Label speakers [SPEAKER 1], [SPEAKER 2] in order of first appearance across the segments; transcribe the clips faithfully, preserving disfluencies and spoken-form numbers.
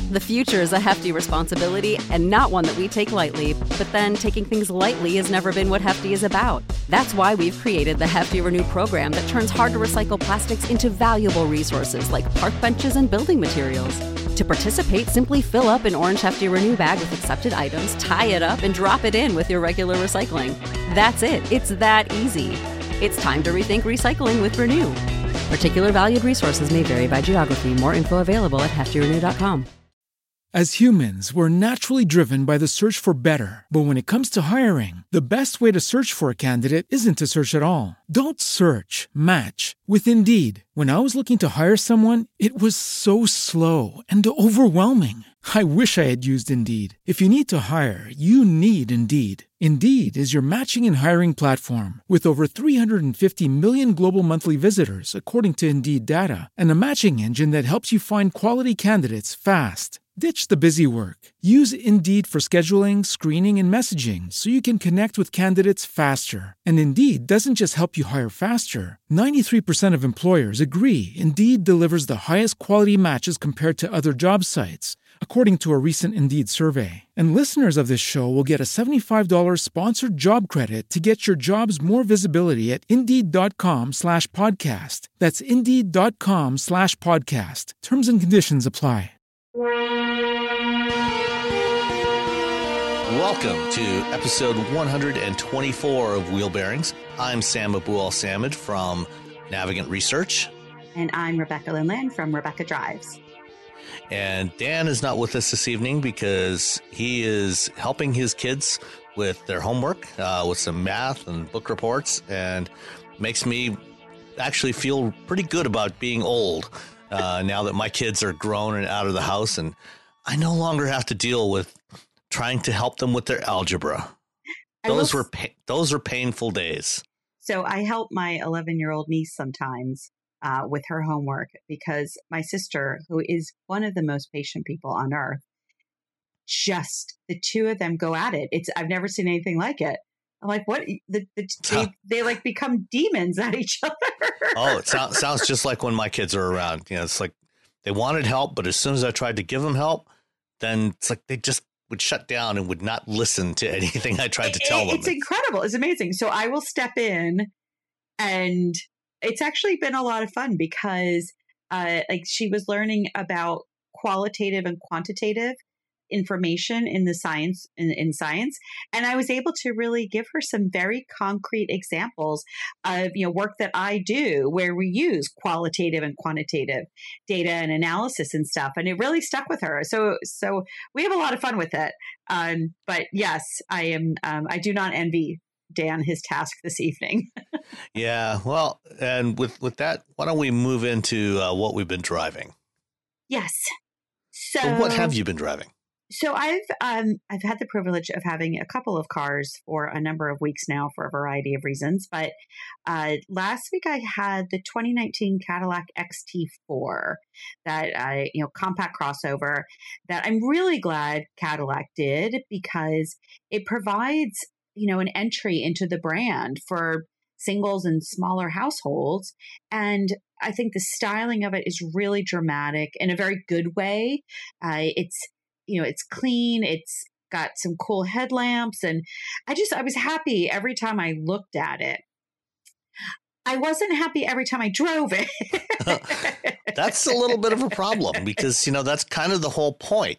[SPEAKER 1] The future is a hefty responsibility and not one that we take lightly, but then taking things lightly has never been what Hefty is about. That's why we've created the Hefty Renew program that turns hard-to-recycle plastics into valuable resources like park benches and building materials. To participate, simply fill up an orange Hefty Renew bag with accepted items, tie it up, and drop it in with your regular recycling. That's it. It's that easy. It's time to rethink recycling with Renew. Particular valued resources may vary by geography. More info available at hefty renew dot com.
[SPEAKER 2] As humans, we're naturally driven by the search for better. But when it comes to hiring, the best way to search for a candidate isn't to search at all. Don't search, match with Indeed. When I was looking to hire someone, it was so slow and overwhelming. I wish I had used Indeed. If you need to hire, you need Indeed. Indeed is your matching and hiring platform with over three hundred fifty million global monthly visitors, according to Indeed data, and a matching engine that helps you find quality candidates fast. Ditch the busy work. Use Indeed for scheduling, screening, and messaging so you can connect with candidates faster. And Indeed doesn't just help you hire faster. ninety-three percent of employers agree Indeed delivers the highest quality matches compared to other job sites, according to a recent Indeed survey. And listeners of this show will get a seventy-five dollars sponsored job credit to get your jobs more visibility at Indeed.com slash podcast. That's Indeed.com slash podcast. Terms and conditions apply.
[SPEAKER 3] Welcome to episode one hundred twenty-four of Wheel Bearings. I'm Sam Abu-Al-Samad from Navigant Research.
[SPEAKER 4] And I'm Rebecca Linland from Rebecca Drives.
[SPEAKER 3] And Dan is not with us this evening because he is helping his kids with their homework, uh, with some math and book reports, and makes me actually feel pretty good about being old uh, now that my kids are grown and out of the house, and I no longer have to deal with trying to help them with their algebra. Those were pa- those are painful days.
[SPEAKER 4] So I help my eleven-year-old niece sometimes uh, with her homework because my sister, who is one of the most patient people on earth, just the two of them go at it. It's I've never seen anything like it. I'm like, what? The, the, they, they like become demons at each other.
[SPEAKER 3] Oh, it sounds sounds just like when my kids are around. You know, it's like they wanted help, but as soon as I tried to give them help, then it's like they just would shut down and would not listen to anything I tried to tell them.
[SPEAKER 4] It's incredible. It's amazing. So I will step in, and it's actually been a lot of fun because uh, like she was learning about qualitative and quantitative information in the science in, in science. And I was able to really give her some very concrete examples of, you know, work that I do where we use qualitative and quantitative data and analysis and stuff. And it really stuck with her. So, so we have a lot of fun with it. Um, but yes, I am, um, I do not envy Dan his task this evening.
[SPEAKER 3] Yeah. Well, and with, with that, why don't we move into uh, what we've been driving?
[SPEAKER 4] Yes. So,
[SPEAKER 3] so what have you been driving?
[SPEAKER 4] So I've um, I've had the privilege of having a couple of cars for a number of weeks now for a variety of reasons. But uh, last week I had the twenty nineteen Cadillac X T four, that I you know compact crossover that I'm really glad Cadillac did because it provides you know an entry into the brand for singles and smaller households. And I think the styling of it is really dramatic in a very good way. Uh, it's You know, it's clean. It's got some cool headlamps. And I just, I was happy every time I looked at it. I wasn't happy every time I drove it.
[SPEAKER 3] That's a little bit of a problem because, you know, that's kind of the whole point.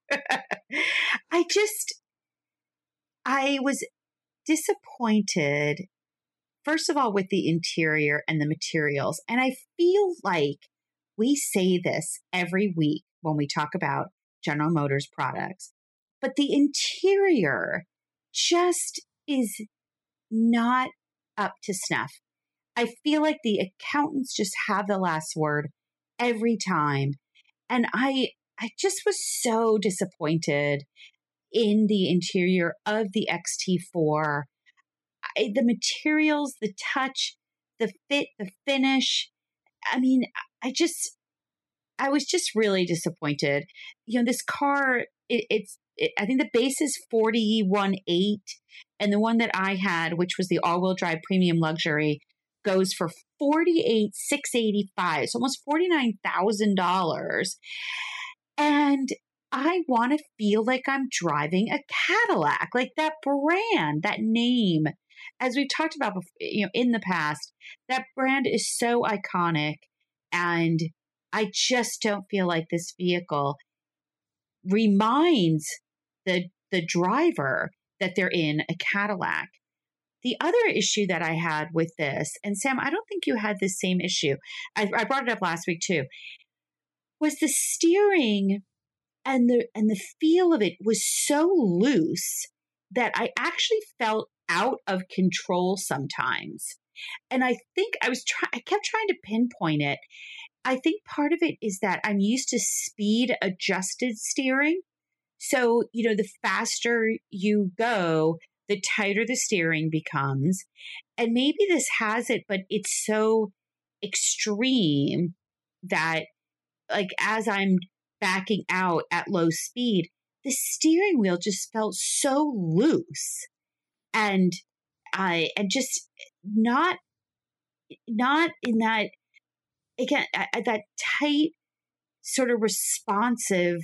[SPEAKER 4] I just, I was disappointed, first of all, with the interior and the materials. And I feel like we say this every week when we talk about General Motors products, but the interior just is not up to snuff. I feel like the accountants just have the last word every time. And I, I just was so disappointed in the interior of the X T four. I, the materials, the touch, the fit, the finish. I mean, I just, I was just really disappointed. You know, this car, it, it's, it, I think the base is forty-one eight, and the one that I had, which was the all-wheel drive premium luxury, goes for forty-eight six eighty-five, so almost forty-nine thousand dollars. And I want to feel like I'm driving a Cadillac, like that brand, that name. As we've talked about before, you know, in the past, that brand is so iconic. And I just don't feel like this vehicle reminds the the driver that they're in a Cadillac. The other issue that I had with this, and Sam, I don't think you had the same issue. I, I brought it up last week too, was the steering and the and the feel of it was so loose that I actually felt out of control sometimes. And I think I was trying, I kept trying to pinpoint it. I think part of it is that I'm used to speed adjusted steering. So, you know, the faster you go, the tighter the steering becomes. And maybe this has it, but it's so extreme that, like, as I'm backing out at low speed, the steering wheel just felt so loose and I and just not not in that, again, that tight sort of responsive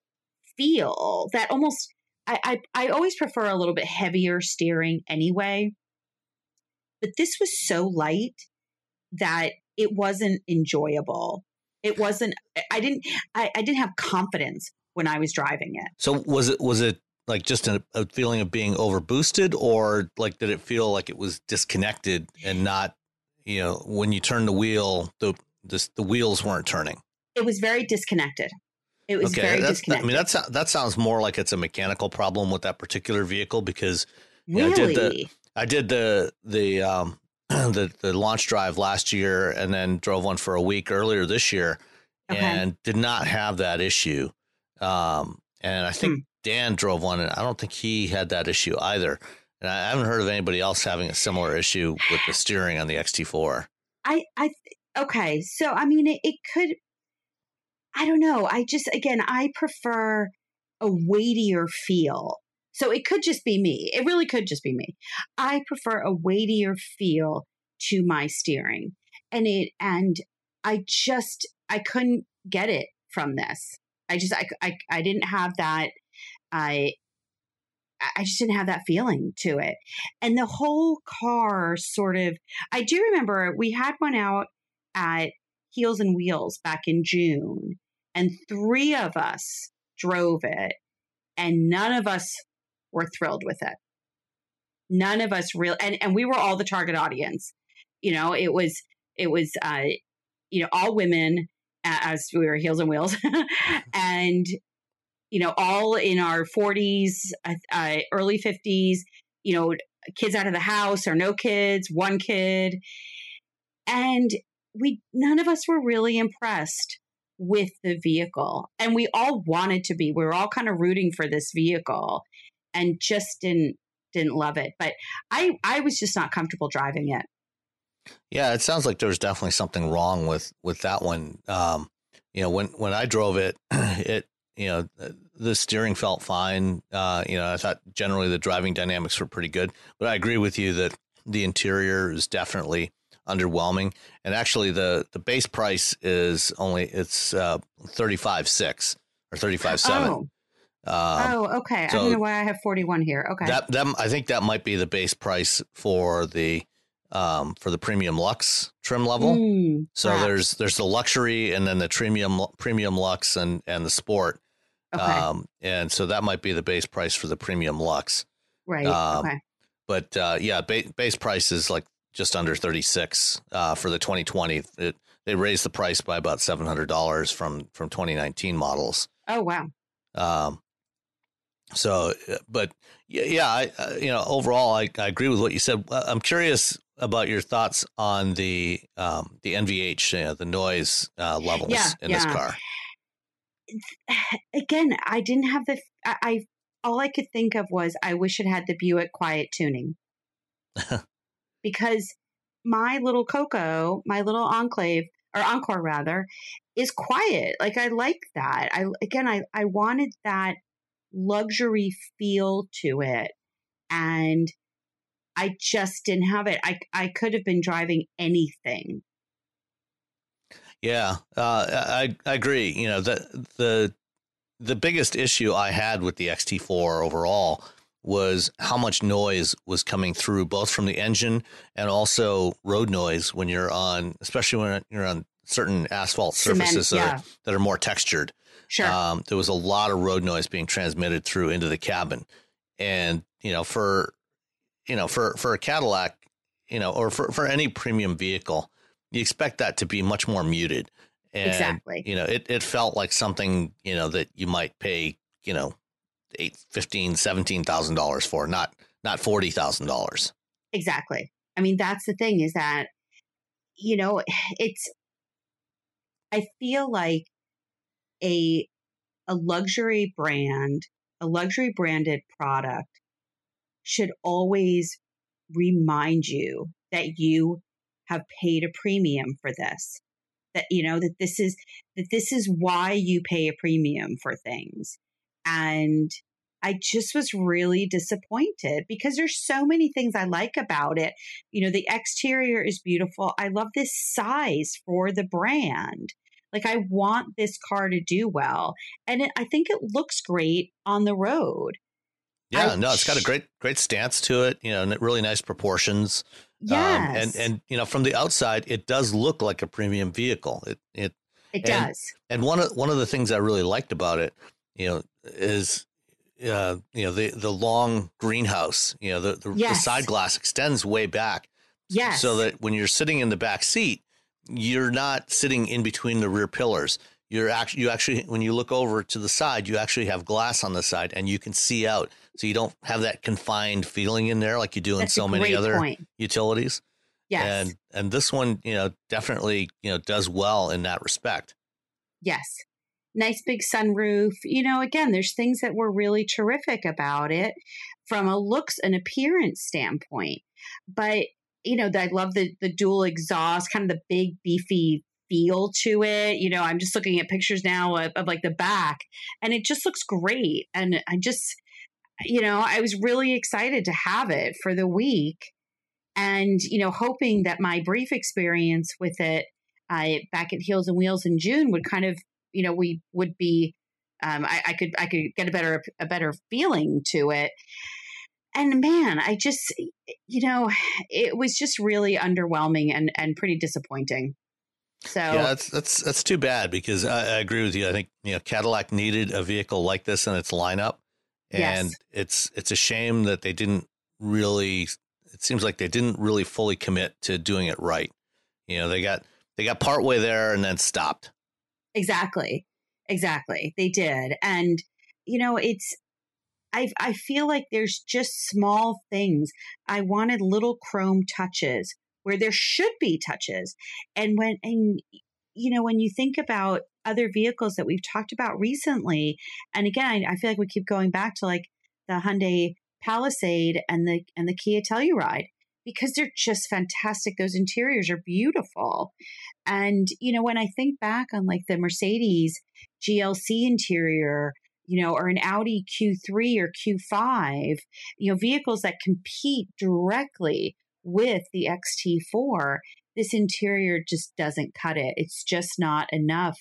[SPEAKER 4] feel that almost I, I I always prefer a little bit heavier steering anyway. But this was so light that it wasn't enjoyable. It wasn't, I didn't, I, I didn't have confidence when I was driving it.
[SPEAKER 3] So was it, was it like just a, a feeling of being overboosted, or like, did it feel like it was disconnected and not, you know, when you turn the wheel, the, the, the wheels weren't turning?
[SPEAKER 4] It was very disconnected. It was
[SPEAKER 3] okay,
[SPEAKER 4] very
[SPEAKER 3] that's,
[SPEAKER 4] disconnected.
[SPEAKER 3] I mean, that's, that sounds more like it's a mechanical problem with that particular vehicle, because
[SPEAKER 4] really?
[SPEAKER 3] know, I did the, I did the, the, um, the the launch drive last year, and then drove one for a week earlier this year, okay. and did not have that issue. Um, and I think hmm. Dan drove one, and I don't think he had that issue either. And I haven't heard of anybody else having a similar issue with the steering on the X T four.
[SPEAKER 4] I, I, okay. So, I mean, it, it could, I don't know. I just, again, I prefer a weightier feel. So it could just be me. It really could just be me. I prefer a weightier feel to my steering. And it, and I just, I couldn't get it from this. I just, I, I, I didn't have that. I, I just didn't have that feeling to it. And the whole car sort of, I do remember we had one out at Heels and Wheels back in June, and three of us drove it, and none of us were thrilled with it. None of us real, and, and we were all the target audience. You know, it was, it was, uh, you know, all women as we were Heels and Wheels and, you know, all in our forties, uh, early fifties, you know, kids out of the house or no kids, one kid. And we, none of us were really impressed with the vehicle. And we all wanted to be, we were all kind of rooting for this vehicle, and just didn't didn't love it. But I, I was just not comfortable driving it.
[SPEAKER 3] Yeah, it sounds like there was definitely something wrong with, with that one. Um, you know, when, when I drove it, it, you know, the steering felt fine. Uh, you know, I thought generally the driving dynamics were pretty good. But I agree with you that the interior is definitely underwhelming. And actually the, the base price is only, it's uh, thirty-five six or thirty-five seven.
[SPEAKER 4] Oh.
[SPEAKER 3] Um,
[SPEAKER 4] oh, okay.
[SPEAKER 3] So
[SPEAKER 4] I don't know why I have forty-one here. Okay.
[SPEAKER 3] That, that I think that might be the base price for the um, for the premium luxe trim level.
[SPEAKER 4] Mm,
[SPEAKER 3] so
[SPEAKER 4] perhaps.
[SPEAKER 3] there's there's the luxury, and then the premium premium luxe and and the sport.
[SPEAKER 4] Okay.
[SPEAKER 3] Um, and so that might be the base price for the premium luxe.
[SPEAKER 4] Right.
[SPEAKER 3] Um,
[SPEAKER 4] okay.
[SPEAKER 3] But uh, yeah, ba- base price is like just under thirty-six uh, for the twenty twenty. It, they raised the price by about seven hundred dollars from from twenty nineteen models.
[SPEAKER 4] Oh wow.
[SPEAKER 3] Um, So, but yeah, yeah I, uh, you know, overall, I, I agree with what you said. I'm curious about your thoughts on the um, the N V H, you know, the noise uh, levels
[SPEAKER 4] yeah,
[SPEAKER 3] in
[SPEAKER 4] yeah.
[SPEAKER 3] this car.
[SPEAKER 4] Again, I didn't have the, I, I, all I could think of was I wish it had the Buick quiet tuning. Because my little Coco, my little Enclave, or Encore rather, is quiet. Like, I like that. I, again, I, I wanted that luxury feel to it, and I just didn't have it. I I could have been driving anything.
[SPEAKER 3] Yeah, uh, I I agree. You know, the the the biggest issue I had with the X T four overall was how much noise was coming through, both from the engine and also road noise when you're on, especially when you're on certain asphalt
[SPEAKER 4] Cement,
[SPEAKER 3] surfaces that,
[SPEAKER 4] yeah.
[SPEAKER 3] are, that are more textured.
[SPEAKER 4] Sure.
[SPEAKER 3] Um, there was a lot of road noise being transmitted through into the cabin. And, you know, for, you know, for, for a Cadillac, you know, or for, for any premium vehicle, you expect that to be much more muted. And,
[SPEAKER 4] exactly.
[SPEAKER 3] you know, it, it felt like something, you know, that you might pay, you know, eight, fifteen, seventeen thousand dollars for, not, not forty thousand dollars.
[SPEAKER 4] Exactly. I mean, that's the thing is that, you know, it's, I feel like a, a luxury brand, a luxury branded product should always remind you that you have paid a premium for this, that, you know, that this is, that this is why you pay a premium for things. And I just was really disappointed because there's so many things I like about it. You know, the exterior is beautiful. I love this size for the brand. Like, I want this car to do well. And it, I think it looks great on the road.
[SPEAKER 3] Yeah,
[SPEAKER 4] I,
[SPEAKER 3] no, it's got a great, great stance to it, you know, and really nice proportions.
[SPEAKER 4] Yes.
[SPEAKER 3] Um, and, and, you know, from the outside, it does look like a premium vehicle. It, it,
[SPEAKER 4] it
[SPEAKER 3] and,
[SPEAKER 4] does.
[SPEAKER 3] And one of, one of the things I really liked about it, you know, is, uh, you know, the, the long greenhouse, you know, the, the,
[SPEAKER 4] yes.
[SPEAKER 3] the side glass extends way back.
[SPEAKER 4] Yes.
[SPEAKER 3] So that when you're sitting in the back seat, you're not sitting in between the rear pillars. You're actually, you actually, when you look over to the side, you actually have glass on the side and you can see out. So you don't have that confined feeling in there like you do
[SPEAKER 4] That's
[SPEAKER 3] in so many other
[SPEAKER 4] point.
[SPEAKER 3] utilities.
[SPEAKER 4] Yes.
[SPEAKER 3] And, and this one, you know, definitely, you know, does well in that respect.
[SPEAKER 4] Yes. Nice big sunroof. You know, again, there's things that were really terrific about it from a looks and appearance standpoint. But, you know, I love the, the dual exhaust, kind of the big, beefy feel to it. You know, I'm just looking at pictures now of, of like the back, and it just looks great. And I just, you know, I was really excited to have it for the week, and, you know, hoping that my brief experience with it uh, back at Heels and Wheels in June would kind of, you know, we would be, um, I, I could, I could get a better, a better feeling to it. And man, I just, you know, it was just really underwhelming and, and pretty disappointing. So
[SPEAKER 3] yeah, that's, that's, that's too bad because I, I agree with you. I think, you know, Cadillac needed a vehicle like this in its lineup. And
[SPEAKER 4] yes.
[SPEAKER 3] it's, it's a shame that they didn't really, it seems like they didn't really fully commit to doing it right. You know, they got, they got partway there and then stopped.
[SPEAKER 4] Exactly. Exactly. They did. And, you know, it's, I I feel like there's just small things. I wanted little chrome touches where there should be touches. And when, and, you know, when you think about other vehicles that we've talked about recently, and again, I feel like we keep going back to like the Hyundai Palisade and the, and the Kia Telluride, because they're just fantastic. Those interiors are beautiful. And, you know, when I think back on like the Mercedes G L C interior, you know, or an Audi Q three or Q five, you know, vehicles that compete directly with the X T four, this interior just doesn't cut it. It's just not enough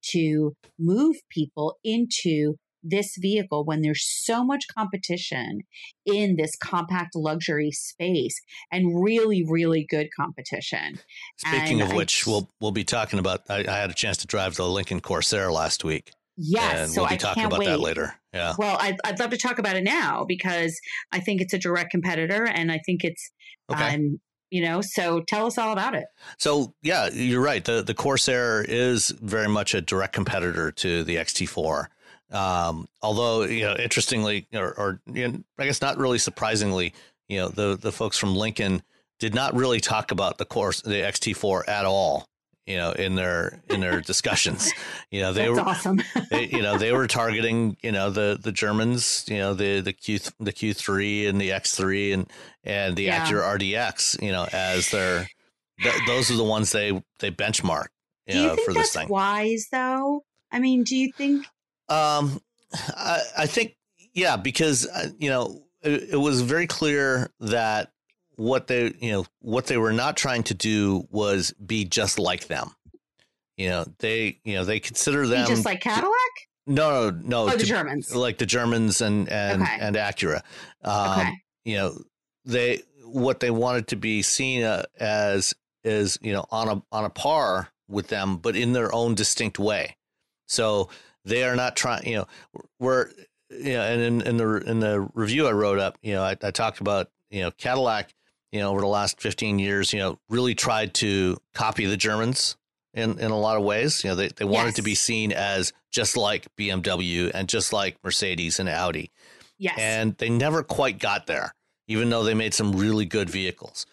[SPEAKER 4] to move people into this vehicle when there's so much competition in this compact luxury space, and really, really good competition.
[SPEAKER 3] Speaking
[SPEAKER 4] and
[SPEAKER 3] of
[SPEAKER 4] I,
[SPEAKER 3] which, we'll we'll be talking about. I, I had a chance to drive the Lincoln Corsair last week.
[SPEAKER 4] Yes,
[SPEAKER 3] and
[SPEAKER 4] so
[SPEAKER 3] we'll be
[SPEAKER 4] I
[SPEAKER 3] talking
[SPEAKER 4] can't
[SPEAKER 3] about
[SPEAKER 4] wait.
[SPEAKER 3] that later. Yeah.
[SPEAKER 4] Well, I'd, I'd love to talk about it now because I think it's a direct competitor, and I think it's,
[SPEAKER 3] okay.
[SPEAKER 4] um, you know, so tell us all about it.
[SPEAKER 3] So yeah, you're right. The the Corsair is very much a direct competitor to the X T four. Um, although, you know, interestingly, or, or you know, I guess not really surprisingly, you know, the, the folks from Lincoln did not really talk about the course, the X T four at all, you know, in their, in their discussions. You know, they
[SPEAKER 4] That's
[SPEAKER 3] were
[SPEAKER 4] awesome.
[SPEAKER 3] they, you know, they were targeting, you know, the, the Germans, you know, the, the Q, the Q three and the X three and, and the
[SPEAKER 4] Yeah.
[SPEAKER 3] Acura R D X, you know, as their, th- those are the ones they, they benchmark, you
[SPEAKER 4] Do you
[SPEAKER 3] know,
[SPEAKER 4] think
[SPEAKER 3] for
[SPEAKER 4] that's
[SPEAKER 3] this thing.
[SPEAKER 4] wise, though? I mean, do you think?
[SPEAKER 3] Um, I, I think, yeah, because, uh, you know, it, it was very clear that what they, you know, what they were not trying to do was be just like them. You know, they, you know, they consider them
[SPEAKER 4] Just like Cadillac?
[SPEAKER 3] No, no, no.
[SPEAKER 4] Oh, the
[SPEAKER 3] to,
[SPEAKER 4] Germans.
[SPEAKER 3] Like the Germans and, and,
[SPEAKER 4] Okay.
[SPEAKER 3] and Acura. Um,
[SPEAKER 4] Okay.
[SPEAKER 3] You know, they, what they wanted to be seen uh, as is, you know, on a, on a par with them, but in their own distinct way. So they are not trying, you know, we're, you know, and in, in the, in the review I wrote up, you know, I, I talked about, you know, Cadillac, you know, over the last fifteen years, you know, really tried to copy the Germans in, in a lot of ways. You know, they, they wanted
[SPEAKER 4] Yes.
[SPEAKER 3] to be seen as just like B M W and just like Mercedes and Audi.
[SPEAKER 4] Yes.
[SPEAKER 3] And they never quite got there, even though they made some really good vehicles.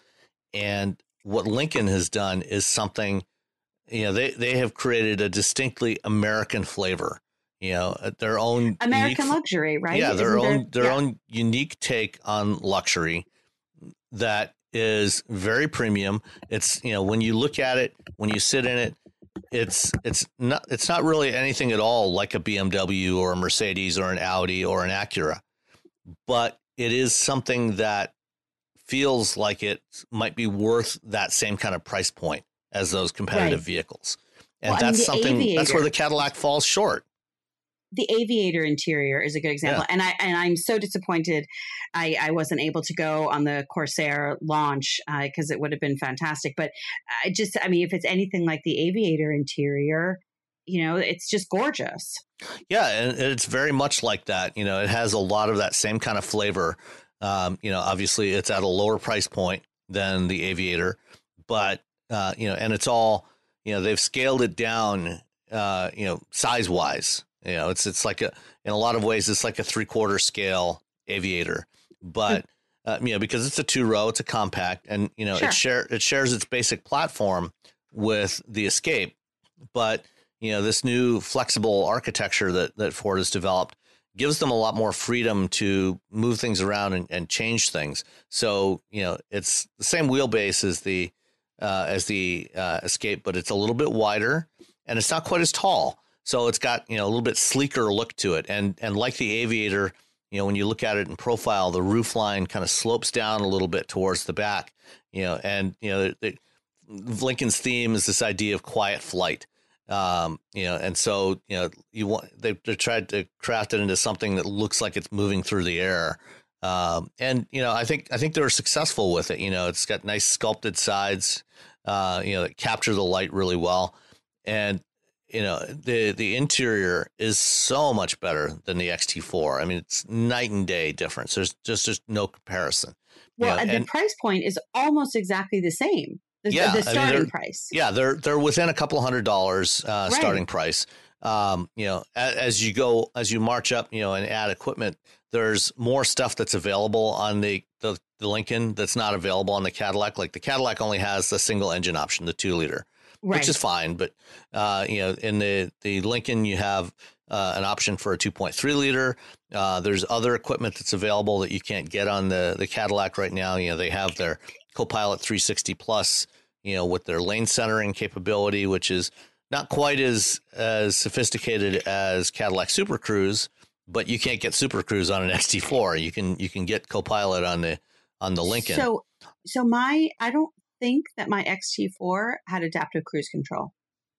[SPEAKER 3] And what Lincoln has done is something, you know, they, they have created a distinctly American flavor, you know, their own
[SPEAKER 4] American
[SPEAKER 3] unique,
[SPEAKER 4] luxury, right?
[SPEAKER 3] yeah, their
[SPEAKER 4] Isn't
[SPEAKER 3] own,
[SPEAKER 4] there-
[SPEAKER 3] their
[SPEAKER 4] yeah.
[SPEAKER 3] own unique take on luxury that is very premium. It's, you know, when you look at it, when you sit in it, it's, it's not, it's not really anything at all like a B M W or a Mercedes or an Audi or an Acura, but it is something that feels like it might be worth that same kind of price point as those competitive
[SPEAKER 4] Right.
[SPEAKER 3] vehicles. And
[SPEAKER 4] Well, I mean,
[SPEAKER 3] that's
[SPEAKER 4] the
[SPEAKER 3] something, that's where
[SPEAKER 4] Aviator-
[SPEAKER 3] the Cadillac falls short.
[SPEAKER 4] The Aviator interior is a good example.
[SPEAKER 3] Yeah.
[SPEAKER 4] And I and I'm so disappointed I, I wasn't able to go on the Corsair launch because uh, it would have been fantastic. But I just, I mean, if it's anything like the Aviator interior, you know, it's just gorgeous.
[SPEAKER 3] Yeah, and it's very much like that. You know, it has a lot of that same kind of flavor. Um, you know, obviously it's at a lower price point than the Aviator, but, uh, you know, and it's all, you know, they've scaled it down, uh, you know, size wise. You know, it's it's like a, in a lot of ways, it's like a three quarter scale Aviator, but, uh, you know, because it's a two row, it's a compact, and, you know,
[SPEAKER 4] Sure.
[SPEAKER 3] it share it shares its basic platform with the Escape, but, you know, this new flexible architecture that, that Ford has developed gives them a lot more freedom to move things around and, and change things. So, you know, it's the same wheelbase as the, uh, as the uh, Escape, but it's a little bit wider and it's not quite as tall. So it's got, you know, a little bit sleeker look to it. And, and like the Aviator, you know, when you look at it in profile, the roof line kind of slopes down a little bit towards the back, you know, and, you know, the, Lincoln's theme is this idea of quiet flight. Um, you know, and so, you know, you want, they, they tried to craft it into something that looks like it's moving through the air. Um, and, you know, I think, I think they were successful with it. You know, it's got nice sculpted sides, uh, you know, that capture the light really well. And, you know, the, the interior is so much better than the X T four. I mean, it's night and day difference. There's just, just no comparison.
[SPEAKER 4] Well,
[SPEAKER 3] You know,
[SPEAKER 4] and
[SPEAKER 3] and-
[SPEAKER 4] the price point is almost exactly the same. The,
[SPEAKER 3] Yeah, I
[SPEAKER 4] the
[SPEAKER 3] mean,
[SPEAKER 4] starting
[SPEAKER 3] they're-
[SPEAKER 4] price.
[SPEAKER 3] Yeah, they're they're within a couple hundred dollars uh,
[SPEAKER 4] Right.
[SPEAKER 3] starting price. Um, you know, as, as you go, as you march up, you know, and add equipment, there's more stuff that's available on the, the the Lincoln that's not available on the Cadillac. Like the Cadillac only has the single engine option, the two liter,
[SPEAKER 4] Right.
[SPEAKER 3] which is fine. But uh, you know, in the the Lincoln, you have uh, an option for a two point three liter. Uh, there's other equipment that's available that you can't get on the the Cadillac right now. You know, they have their Copilot three sixty Plus, you know, with their lane centering capability, which is not quite as as sophisticated as Cadillac Super Cruise, but you can't get Super Cruise on an X T four. You can you can get Copilot on the on the Lincoln.
[SPEAKER 4] So, so my, I don't think that my X T four had adaptive cruise control,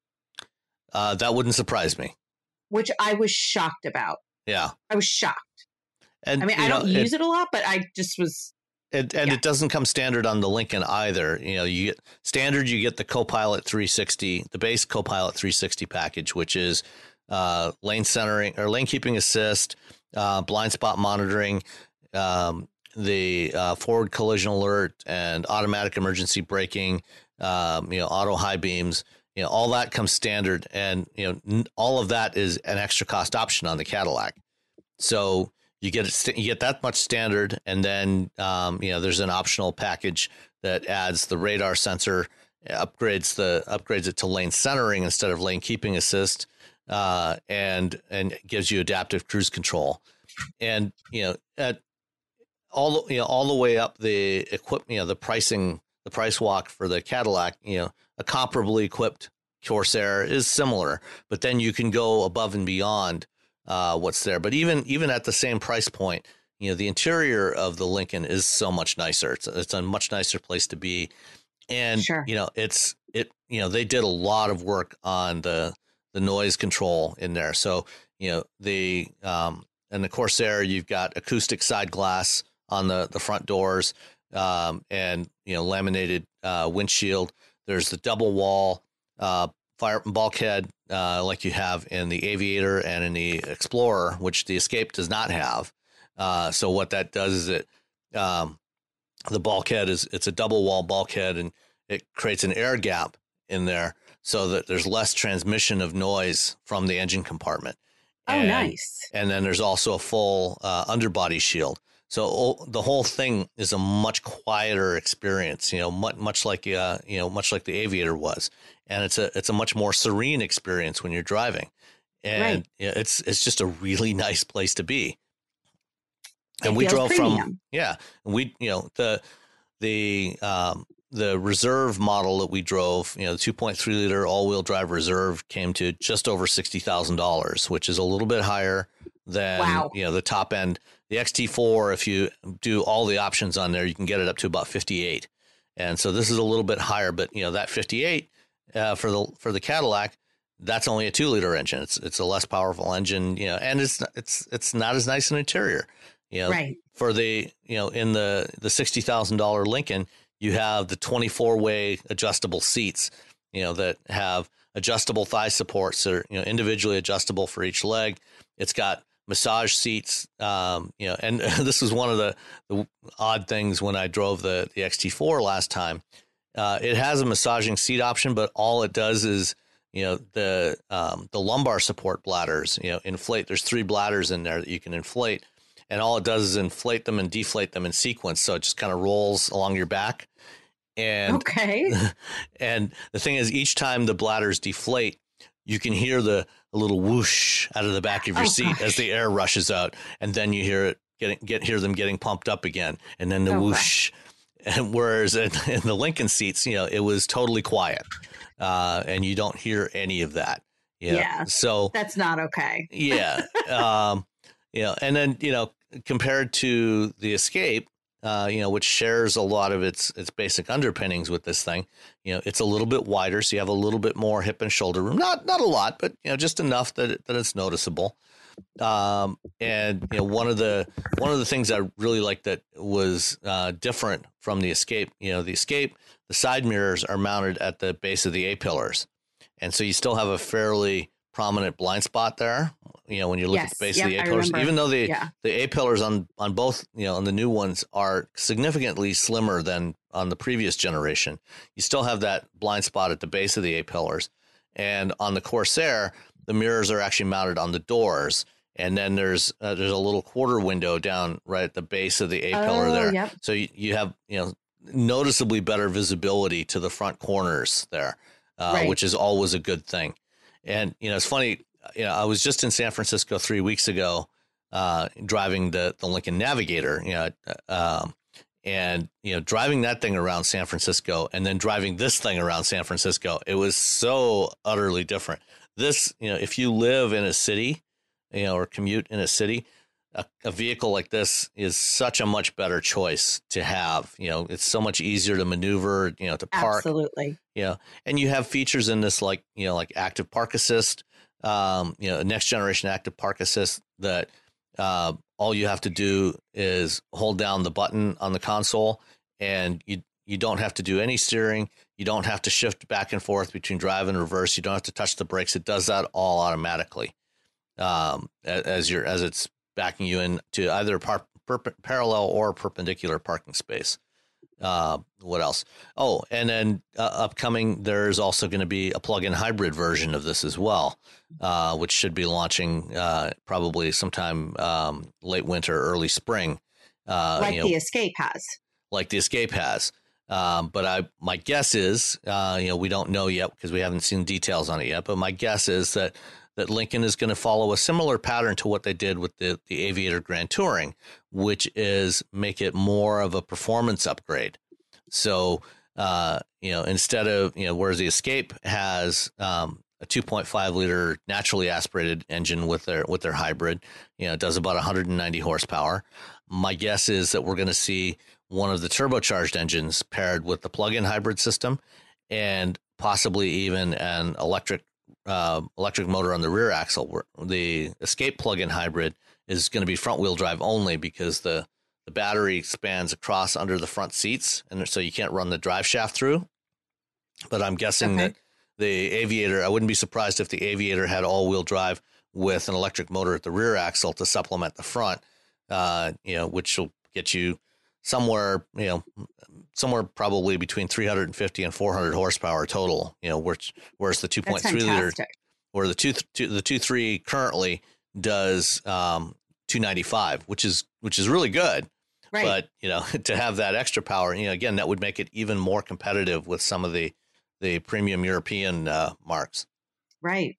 [SPEAKER 3] uh, that wouldn't surprise me.
[SPEAKER 4] which I was shocked about.
[SPEAKER 3] Yeah,
[SPEAKER 4] I was shocked.
[SPEAKER 3] and
[SPEAKER 4] I mean,
[SPEAKER 3] you
[SPEAKER 4] I
[SPEAKER 3] know,
[SPEAKER 4] don't use it a lot, but I just was.
[SPEAKER 3] It, and
[SPEAKER 4] Yeah.
[SPEAKER 3] it doesn't come standard on the Lincoln either. You know, you get standard, you get the Copilot three sixty, the base Copilot three sixty package, which is uh, lane centering or lane keeping assist, uh, blind spot monitoring, um, the uh, forward collision alert, and automatic emergency braking. Um, you know, auto high beams. You know, all that comes standard, and you know, n- all of that is an extra cost option on the Cadillac. So you get it, you get that much standard, and then um, you know, there's an optional package that adds the radar sensor, upgrades the upgrades it to lane centering instead of lane keeping assist, uh, and and gives you adaptive cruise control, and you know, at all you know all the way up the equip you know the pricing the price walk for the Cadillac, you know, a comparably equipped Corsair is similar, but then you can go above and beyond uh, what's there. But even even at the same price point, you know, the interior of the Lincoln is so much nicer. It's it's a much nicer place to be, and
[SPEAKER 4] Sure.
[SPEAKER 3] you know, it's it you know they did a lot of work on the the noise control in there. So you know, the um, in the Corsair, you've got acoustic side glass on the, the front doors, um, and, you know, laminated uh, windshield. There's the double wall uh, fire bulkhead uh, like you have in the Aviator and in the Explorer, which the Escape does not have. Uh, so what that does is it um, the bulkhead is it's a double wall bulkhead, and it creates an air gap in there so that there's less transmission of noise from the engine compartment.
[SPEAKER 4] Oh,
[SPEAKER 3] and,
[SPEAKER 4] nice.
[SPEAKER 3] And then there's also a full uh, underbody shield. So oh, the whole thing is a much quieter experience, you know, much, much like, uh, you know, much like the Aviator was. And it's a, it's a much more serene experience when you're driving. And
[SPEAKER 4] right.
[SPEAKER 3] you know, it's, it's just a really nice place to be. And
[SPEAKER 4] it
[SPEAKER 3] we drove
[SPEAKER 4] premium.
[SPEAKER 3] from, yeah, we, you know, the, the, um, the reserve model that we drove, you know, the two point three liter all wheel drive reserve came to just over sixty thousand dollars, which is a little bit higher than,
[SPEAKER 4] wow.
[SPEAKER 3] you know, the top end. The X T four, if you do all the options on there, you can get it up to about fifty-eight. And so this is a little bit higher, but you know, that fifty-eight uh, for the, for the Cadillac, that's only a two liter engine. It's, it's a less powerful engine, you know, and it's, it's, it's not as nice an interior, you know,
[SPEAKER 4] right.
[SPEAKER 3] for the, you know, in the, the sixty thousand dollars Lincoln, you have the twenty-four way adjustable seats, you know, that have adjustable thigh supports that are, you know, individually adjustable for each leg. It's got massage seats, um, you know, and this was one of the, the odd things when I drove the, the X T four last time. Uh, it has a massaging seat option, but all it does is, you know, the um, the lumbar support bladders, you know, inflate. There's three bladders in there that you can inflate. And all it does is inflate them and deflate them in sequence. So it just kind of rolls along your back. And
[SPEAKER 4] okay.
[SPEAKER 3] And the thing is, each time the bladders deflate, you can hear the a little whoosh out of the back of your
[SPEAKER 4] oh,
[SPEAKER 3] seat
[SPEAKER 4] gosh.
[SPEAKER 3] as the air rushes out. And then you hear it getting get hear them getting pumped up again. And then the oh, whoosh. Gosh. And whereas in, in the Lincoln seats, you know, it was totally quiet. Uh, and you don't hear any of that. You know?
[SPEAKER 4] Yeah.
[SPEAKER 3] So
[SPEAKER 4] that's not okay.
[SPEAKER 3] yeah. Um, you know, and then, you know, compared to the Escape, uh, you know, which shares a lot of its its basic underpinnings with this thing, you know, it's a little bit wider, so you have a little bit more hip and shoulder room. Not not a lot, but you know, just enough that it, that it's noticeable. Um, and you know, one of the one of the things I really liked that was uh, different from the Escape, you know, the Escape, the side mirrors are mounted at the base of the A pillars, and so you still have a fairly prominent blind spot there, you know, when you look
[SPEAKER 4] yes.
[SPEAKER 3] at the base
[SPEAKER 4] yep,
[SPEAKER 3] of the A
[SPEAKER 4] I
[SPEAKER 3] pillars,
[SPEAKER 4] remember.
[SPEAKER 3] even though the
[SPEAKER 4] yeah.
[SPEAKER 3] the A pillars on on both, you know, on the new ones are significantly slimmer than on the previous generation, you still have that blind spot at the base of the A pillars. And on the Corsair, the mirrors are actually mounted on the doors, and then there's uh, there's a little quarter window down right at the base of the A
[SPEAKER 4] oh,
[SPEAKER 3] pillar there.
[SPEAKER 4] Yep.
[SPEAKER 3] So you, you have, you know, noticeably better visibility to the front corners there, uh,
[SPEAKER 4] right.
[SPEAKER 3] which is always a good thing. And, you know, it's funny, you know, I was just in San Francisco three weeks ago, uh, driving the, the Lincoln Navigator, you know, um, and, you know, driving that thing around San Francisco and then driving this thing around San Francisco, it was so utterly different. This, you know, if you live in a city, you know, or commute in a city, a, a vehicle like this is such a much better choice to have. You know, it's so much easier to maneuver, you know, to park.
[SPEAKER 4] Absolutely.
[SPEAKER 3] You know, and you have features in this like, you know, like active park assist, um, you know, next generation active park assist that uh, all you have to do is hold down the button on the console, and you you don't have to do any steering. You don't have to shift back and forth between drive and reverse. You don't have to touch the brakes. It does that all automatically um, as you're as it's backing you into either par- per- parallel or perpendicular parking space. Uh, what else? Oh, and then uh, upcoming, there's also going to be a plug-in hybrid version of this as well, uh, which should be launching uh, probably sometime um, late winter, early spring. Uh,
[SPEAKER 4] like
[SPEAKER 3] you know,
[SPEAKER 4] the Escape has.
[SPEAKER 3] Like the Escape has. Um, but I, my guess is, uh, you know, we don't know yet because we haven't seen details on it yet. But my guess is that that Lincoln is going to follow a similar pattern to what they did with the, the Aviator Grand Touring, which is make it more of a performance upgrade. So, uh, you know, instead of, you know, whereas the Escape has um, a two point five liter naturally aspirated engine with their with their hybrid, you know, it does about one hundred ninety horsepower. My guess is that we're going to see one of the turbocharged engines paired with the plug-in hybrid system, and possibly even an electric uh, electric motor on the rear axle. Where the Escape plug-in hybrid is going to be front-wheel drive only because the, the battery expands across under the front seats, and so you can't run the drive shaft through. But I'm guessing
[SPEAKER 4] Okay.
[SPEAKER 3] that the Aviator, I wouldn't be surprised if the Aviator had all-wheel drive with an electric motor at the rear axle to supplement the front, uh, you know, which will get you somewhere, you know, somewhere probably between three hundred fifty and four hundred horsepower total, you know, which, whereas the two point three liter, where the two, two, the two, three currently does um, two ninety-five, which is, which is really good.
[SPEAKER 4] Right.
[SPEAKER 3] But, you know, to have that extra power, you know, again, that would make it even more competitive with some of the, the premium European uh, marks.
[SPEAKER 4] Right.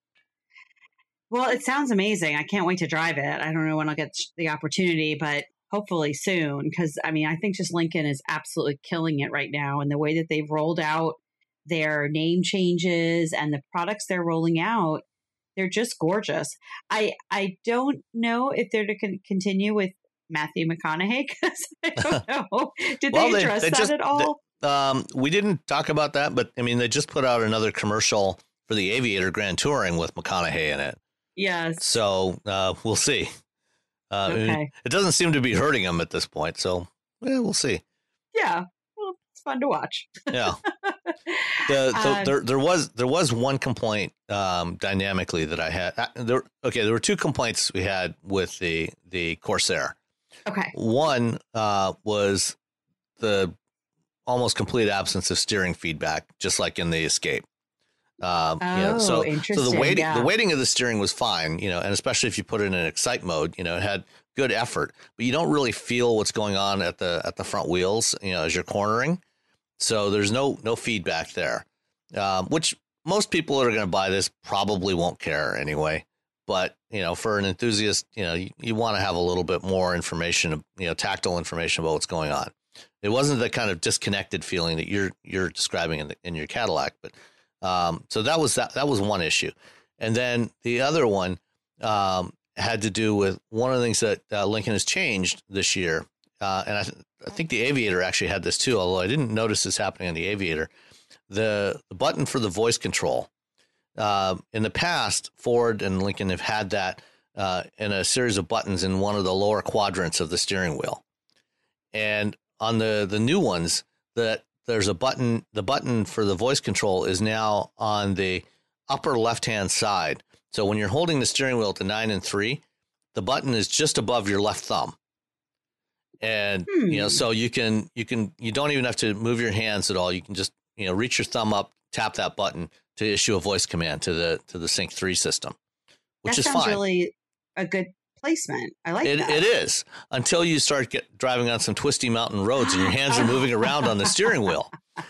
[SPEAKER 4] Well, it sounds amazing. I can't wait to drive it. I don't know when I'll get the opportunity, but hopefully soon. Because, I mean, I think just Lincoln is absolutely killing it right now. And the way that they've rolled out their name changes and the products they're rolling out, they're just gorgeous. I I don't know if they're to con- continue with Matthew McConaughey, because I don't know. Did
[SPEAKER 3] Well,
[SPEAKER 4] they
[SPEAKER 3] they-
[SPEAKER 4] address
[SPEAKER 3] they
[SPEAKER 4] that
[SPEAKER 3] just-
[SPEAKER 4] at all?
[SPEAKER 3] Um, we didn't talk about that, but I mean, they just put out another commercial for the Aviator Grand Touring with McConaughey in it.
[SPEAKER 4] Yes.
[SPEAKER 3] So uh, we'll see. Uh,
[SPEAKER 4] Okay.
[SPEAKER 3] it, it doesn't seem to be hurting him at this point. So yeah, we'll see.
[SPEAKER 4] Yeah. Well, it's fun to watch.
[SPEAKER 3] Yeah. The, the,
[SPEAKER 4] Um,
[SPEAKER 3] there, there was there was one complaint um, dynamically that I had. Uh, There, okay, there were two complaints we had with the the Corsair.
[SPEAKER 4] Okay.
[SPEAKER 3] One uh, was the almost complete absence of steering feedback, just like in the Escape. Um,
[SPEAKER 4] Oh,
[SPEAKER 3] you know, so, so
[SPEAKER 4] interesting.
[SPEAKER 3] the weighting
[SPEAKER 4] yeah.
[SPEAKER 3] the weighting of the steering was fine, you know, and especially if you put it in excite mode, you know, it had good effort, but you don't really feel what's going on at the at the front wheels, you know, as you're cornering. So there's no no feedback there, um, which most people that are going to buy this probably won't care anyway. But, you know, for an enthusiast, you know, you, you want to have a little bit more information, you know, tactile information about what's going on. It wasn't the kind of disconnected feeling that you're you're describing in the, in your Cadillac, but um, so that was that that was one issue, and then the other one um, had to do with one of the things that uh, Lincoln has changed this year, uh, and I, th- I think the Aviator actually had this too, although I didn't notice this happening on the Aviator. The, the button for the voice control. Uh, in the past, Ford and Lincoln have had that uh, in a series of buttons in one of the lower quadrants of the steering wheel. And on the, the new ones, that there's a button, the button for the voice control is now on the upper left-hand side. So when you're holding the steering wheel at the nine and three, the button is just above your left thumb. And,
[SPEAKER 4] Hmm.
[SPEAKER 3] you know, so you can, you can, you don't even have to move your hands at all. You can just, you know, reach your thumb up, tap that button to issue a voice command to the, to the Sync three system, which
[SPEAKER 4] that
[SPEAKER 3] is
[SPEAKER 4] sounds
[SPEAKER 3] fine.
[SPEAKER 4] really a good placement. I like
[SPEAKER 3] It,
[SPEAKER 4] that.
[SPEAKER 3] it is until you start get, driving on some twisty mountain roads and your hands are moving around on the steering wheel.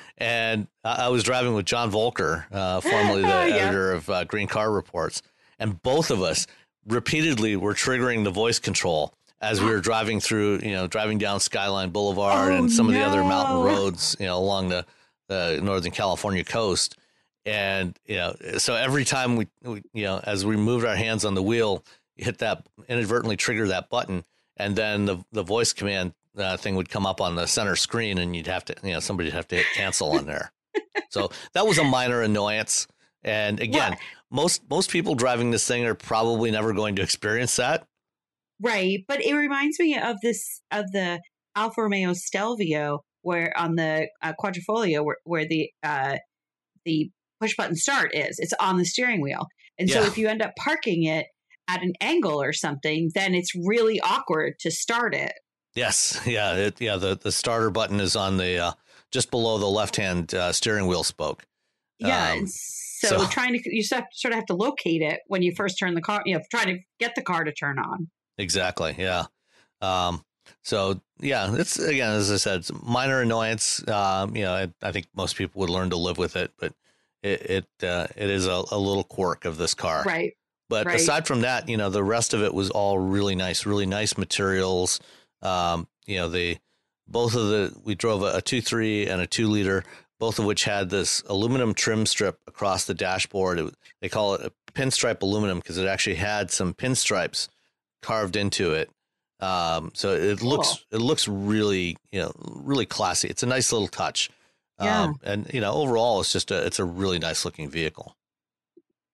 [SPEAKER 3] And I, I was driving with John Volker, uh, formerly the
[SPEAKER 4] Oh, yeah.
[SPEAKER 3] editor of uh, Green Car Reports, and both of us repeatedly were triggering the voice control as we were driving through, you know, driving down Skyline Boulevard
[SPEAKER 4] Oh,
[SPEAKER 3] and some of the other mountain
[SPEAKER 4] no.
[SPEAKER 3] roads, you know, along the, the Northern California coast. And, you know, so every time we, we, you know, as we moved our hands on the wheel, hit that, inadvertently trigger that button, and then the, the voice command uh, thing would come up on the center screen, and you'd have to, you know, somebody'd have to hit cancel on there. So that was a minor annoyance. And again,
[SPEAKER 4] Well-
[SPEAKER 3] most most people driving this thing are probably never going to experience that.
[SPEAKER 4] Right. But it reminds me of this, of the Alfa Romeo Stelvio, where on the uh, Quadrifoglio, where, where the, uh, the push button start is, it's on the steering wheel. And so
[SPEAKER 3] Yeah.
[SPEAKER 4] if you end up parking it at an angle or something, then it's really awkward to start it.
[SPEAKER 3] Yes, yeah, it, yeah. The, the starter button is on the uh, just below the left hand uh, steering wheel spoke.
[SPEAKER 4] Yeah.
[SPEAKER 3] Um,
[SPEAKER 4] and so,
[SPEAKER 3] so-
[SPEAKER 4] trying to, you sort of sort of have to locate it when you first turn the car, you know, trying to get the car to turn on.
[SPEAKER 3] Exactly. Yeah. Um, so yeah, it's again, as I said, it's a minor annoyance. Um, you know, I, I think most people would learn to live with it, but it it, uh, it is a, a little quirk of this car.
[SPEAKER 4] Right.
[SPEAKER 3] But
[SPEAKER 4] right.
[SPEAKER 3] aside from that, you know, the rest of it was all really nice, really nice materials. Um, you know, the both of the we drove a, a two three and a two liter, both of which had this aluminum trim strip across the dashboard. It, they call it a pinstripe aluminum because it actually had some pinstripes carved into it. Um, so it
[SPEAKER 4] Cool.
[SPEAKER 3] looks it looks really, you know, really classy. It's a nice little touch.
[SPEAKER 4] Yeah.
[SPEAKER 3] Um, and you know, overall, it's just a it's a really nice looking vehicle.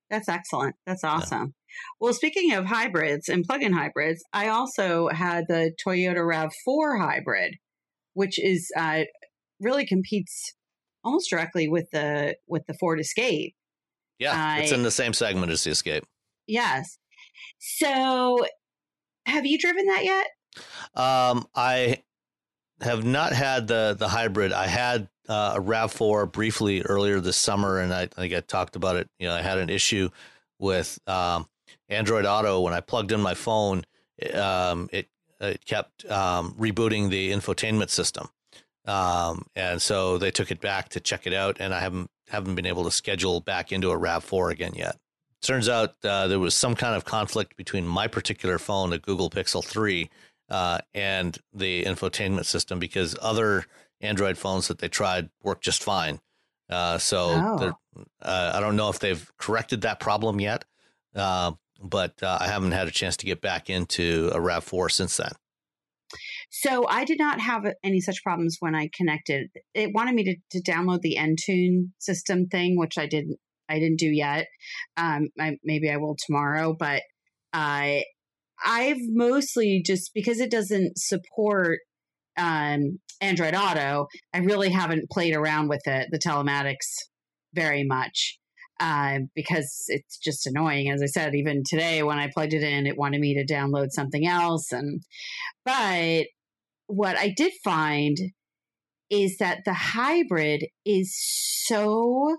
[SPEAKER 4] That's excellent. That's awesome. Yeah. Well, speaking of hybrids and plug-in hybrids, I also had the Toyota RAV four hybrid, which is uh, really competes almost directly with the with the Ford Escape.
[SPEAKER 3] Yeah, uh, it's in the same segment as the Escape.
[SPEAKER 4] Yes. So, have you driven that yet?
[SPEAKER 3] Um, I have not had the the hybrid. I had uh, a RAV four briefly earlier this summer, and I, I think I talked about it. You know, I had an issue with um, Android Auto when I plugged in my phone. Um, it it kept um, rebooting the infotainment system, um, and so they took it back to check it out, and I haven't haven't been able to schedule back into a RAV four again yet. Turns out uh, there was some kind of conflict between my particular phone, the Google Pixel three, uh, and the infotainment system, because other Android phones that they tried worked just fine. Uh, so oh. uh, I don't know if they've corrected that problem yet, uh, but uh, I haven't had a chance to get back into a RAV four since then.
[SPEAKER 4] So I did not have any such problems when I connected. It wanted me to, to download the Entune system thing, which I didn't. I didn't do yet. Um, I, maybe I will tomorrow, but I, I've mostly just because it doesn't support um, Android Auto, I really haven't played around with it, the telematics, very much uh, because it's just annoying. As I said, even today when I plugged it in, it wanted me to download something else. And but what I did find is that the hybrid is so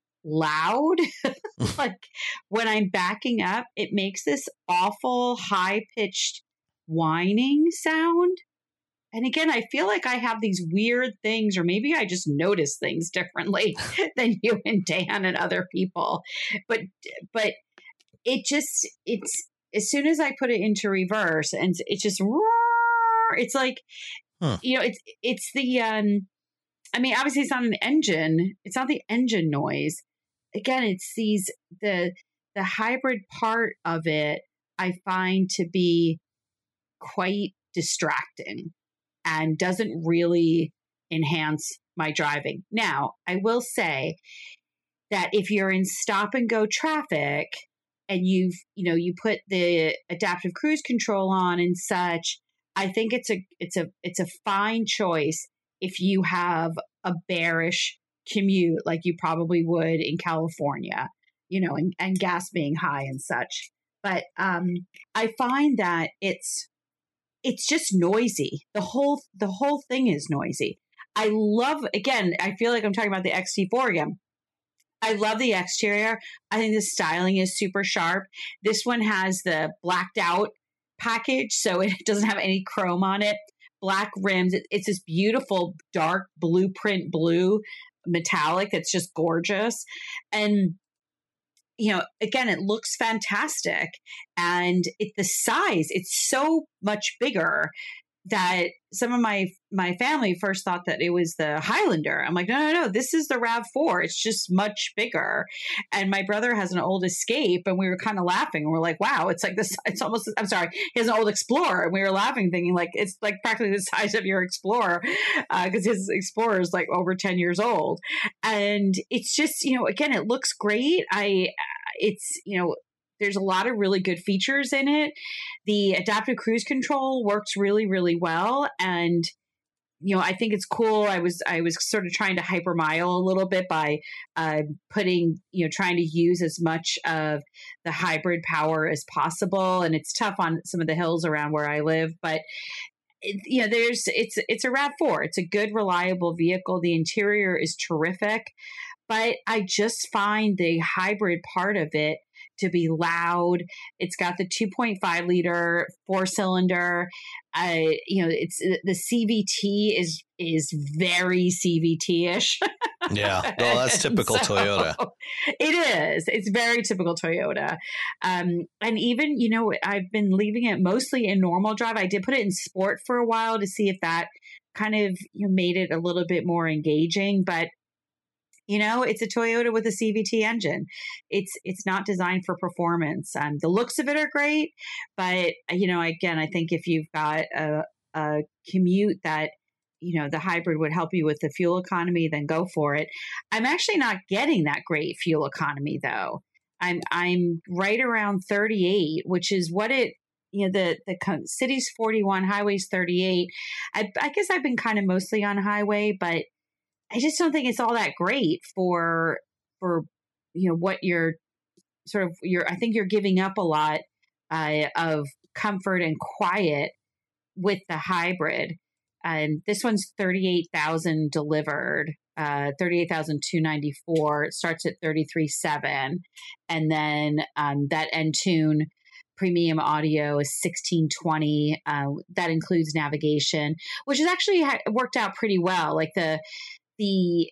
[SPEAKER 4] loud. Like when I'm backing up, it makes this awful high-pitched whining sound. And again, I feel like I have these weird things, or maybe I just notice things differently than you and Dan and other people. But but it just it's as soon as I put it into reverse, and it's just it's like huh. you know it's it's the um I mean, obviously it's not an engine. It's not the engine noise. Again, it's these the the hybrid part of it I find to be quite distracting and doesn't really enhance my driving. Now, I will say that if you're in stop and go traffic and you've, you know, you put the adaptive cruise control on and such, I think it's a it's a it's a fine choice if you have a bearish commute like you probably would in California, you know, and, and gas being high and such. But um, I find that it's it's just noisy. The whole the whole thing is noisy. I love, again, I feel like I'm talking about the X T four again. I love the exterior. I think the styling is super sharp. This one has the blacked out package, so it doesn't have any chrome on it. Black rims. It, it's this beautiful dark blueprint blue metallic that's just gorgeous. And, you know, again, it looks fantastic. And it, the size, it's so much bigger that some of my my family first thought that it was the Highlander. I'm like, no, no, no, this is the RAV four. It's just much bigger. And my brother has an old Escape, and we were kind of laughing. And we're like, wow, it's like this. It's almost. I'm sorry, he has an old Explorer, and we were laughing, thinking like it's like practically the size of your Explorer, because uh, his Explorer is like over ten years old. And it's just, you know, again, it looks great. I, it's, you know. There's a lot of really good features in it. The adaptive cruise control works really, really well. And, you know, I think it's cool. I was I was sort of trying to hypermile a little bit by uh, putting, you know, trying to use as much of the hybrid power as possible. And it's tough on some of the hills around where I live. But, it, you know, there's it's it's a RAV four. It's a good, reliable vehicle. The interior is terrific. But I just find the hybrid part of it to be loud. It's got the two point five liter four cylinder. Uh, you know, it's the C V T is is very C V T-ish.
[SPEAKER 3] Yeah, well, that's typical so, Toyota.
[SPEAKER 4] It is. It's very typical Toyota. Um, and even, you know, I've been leaving it mostly in normal drive. I did put it in sport for a while to see if that kind of, you know, made it a little bit more engaging. But you know, it's a Toyota with a C V T engine. It's it's not designed for performance. Um, the looks of it are great, but you know, again, I think if you've got a, a commute that, you know, the hybrid would help you with the fuel economy, then go for it. I'm actually not getting that great fuel economy though. I'm I'm right around thirty-eight, which is what it, you know, the the city's forty-one, highway's thirty-eight. I, I guess I've been kind of mostly on highway, but I just don't think it's all that great for for you know what you're sort of you're. I think you're giving up a lot uh, of comfort and quiet with the hybrid. And this one's thirty-eight thousand delivered, uh, thirty-eight thousand two hundred ninety-four. It starts at thirty-three seven. And then um, that Entune premium audio is sixteen twenty. Uh, that includes navigation, which has actually ha- worked out pretty well. Like the the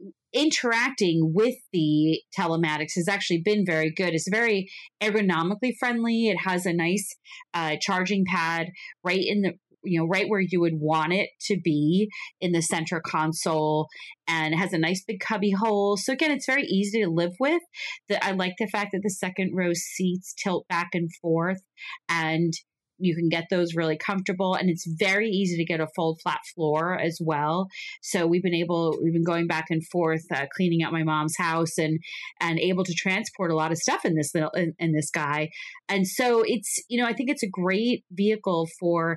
[SPEAKER 4] interacting with the telematics has actually been very good. It's very ergonomically friendly. It has a nice uh, charging pad right in the you know, right where you would want it to be in the center console, and it has a nice big cubby hole. So again, it's very easy to live with. The, I like the fact that the second row seats tilt back and forth, and you can get those really comfortable, and it's very easy to get a full flat floor as well. So we've been able, we've been going back and forth, uh, cleaning out my mom's house, and and able to transport a lot of stuff in this little in, in this guy. And so it's, you know, I think it's a great vehicle for.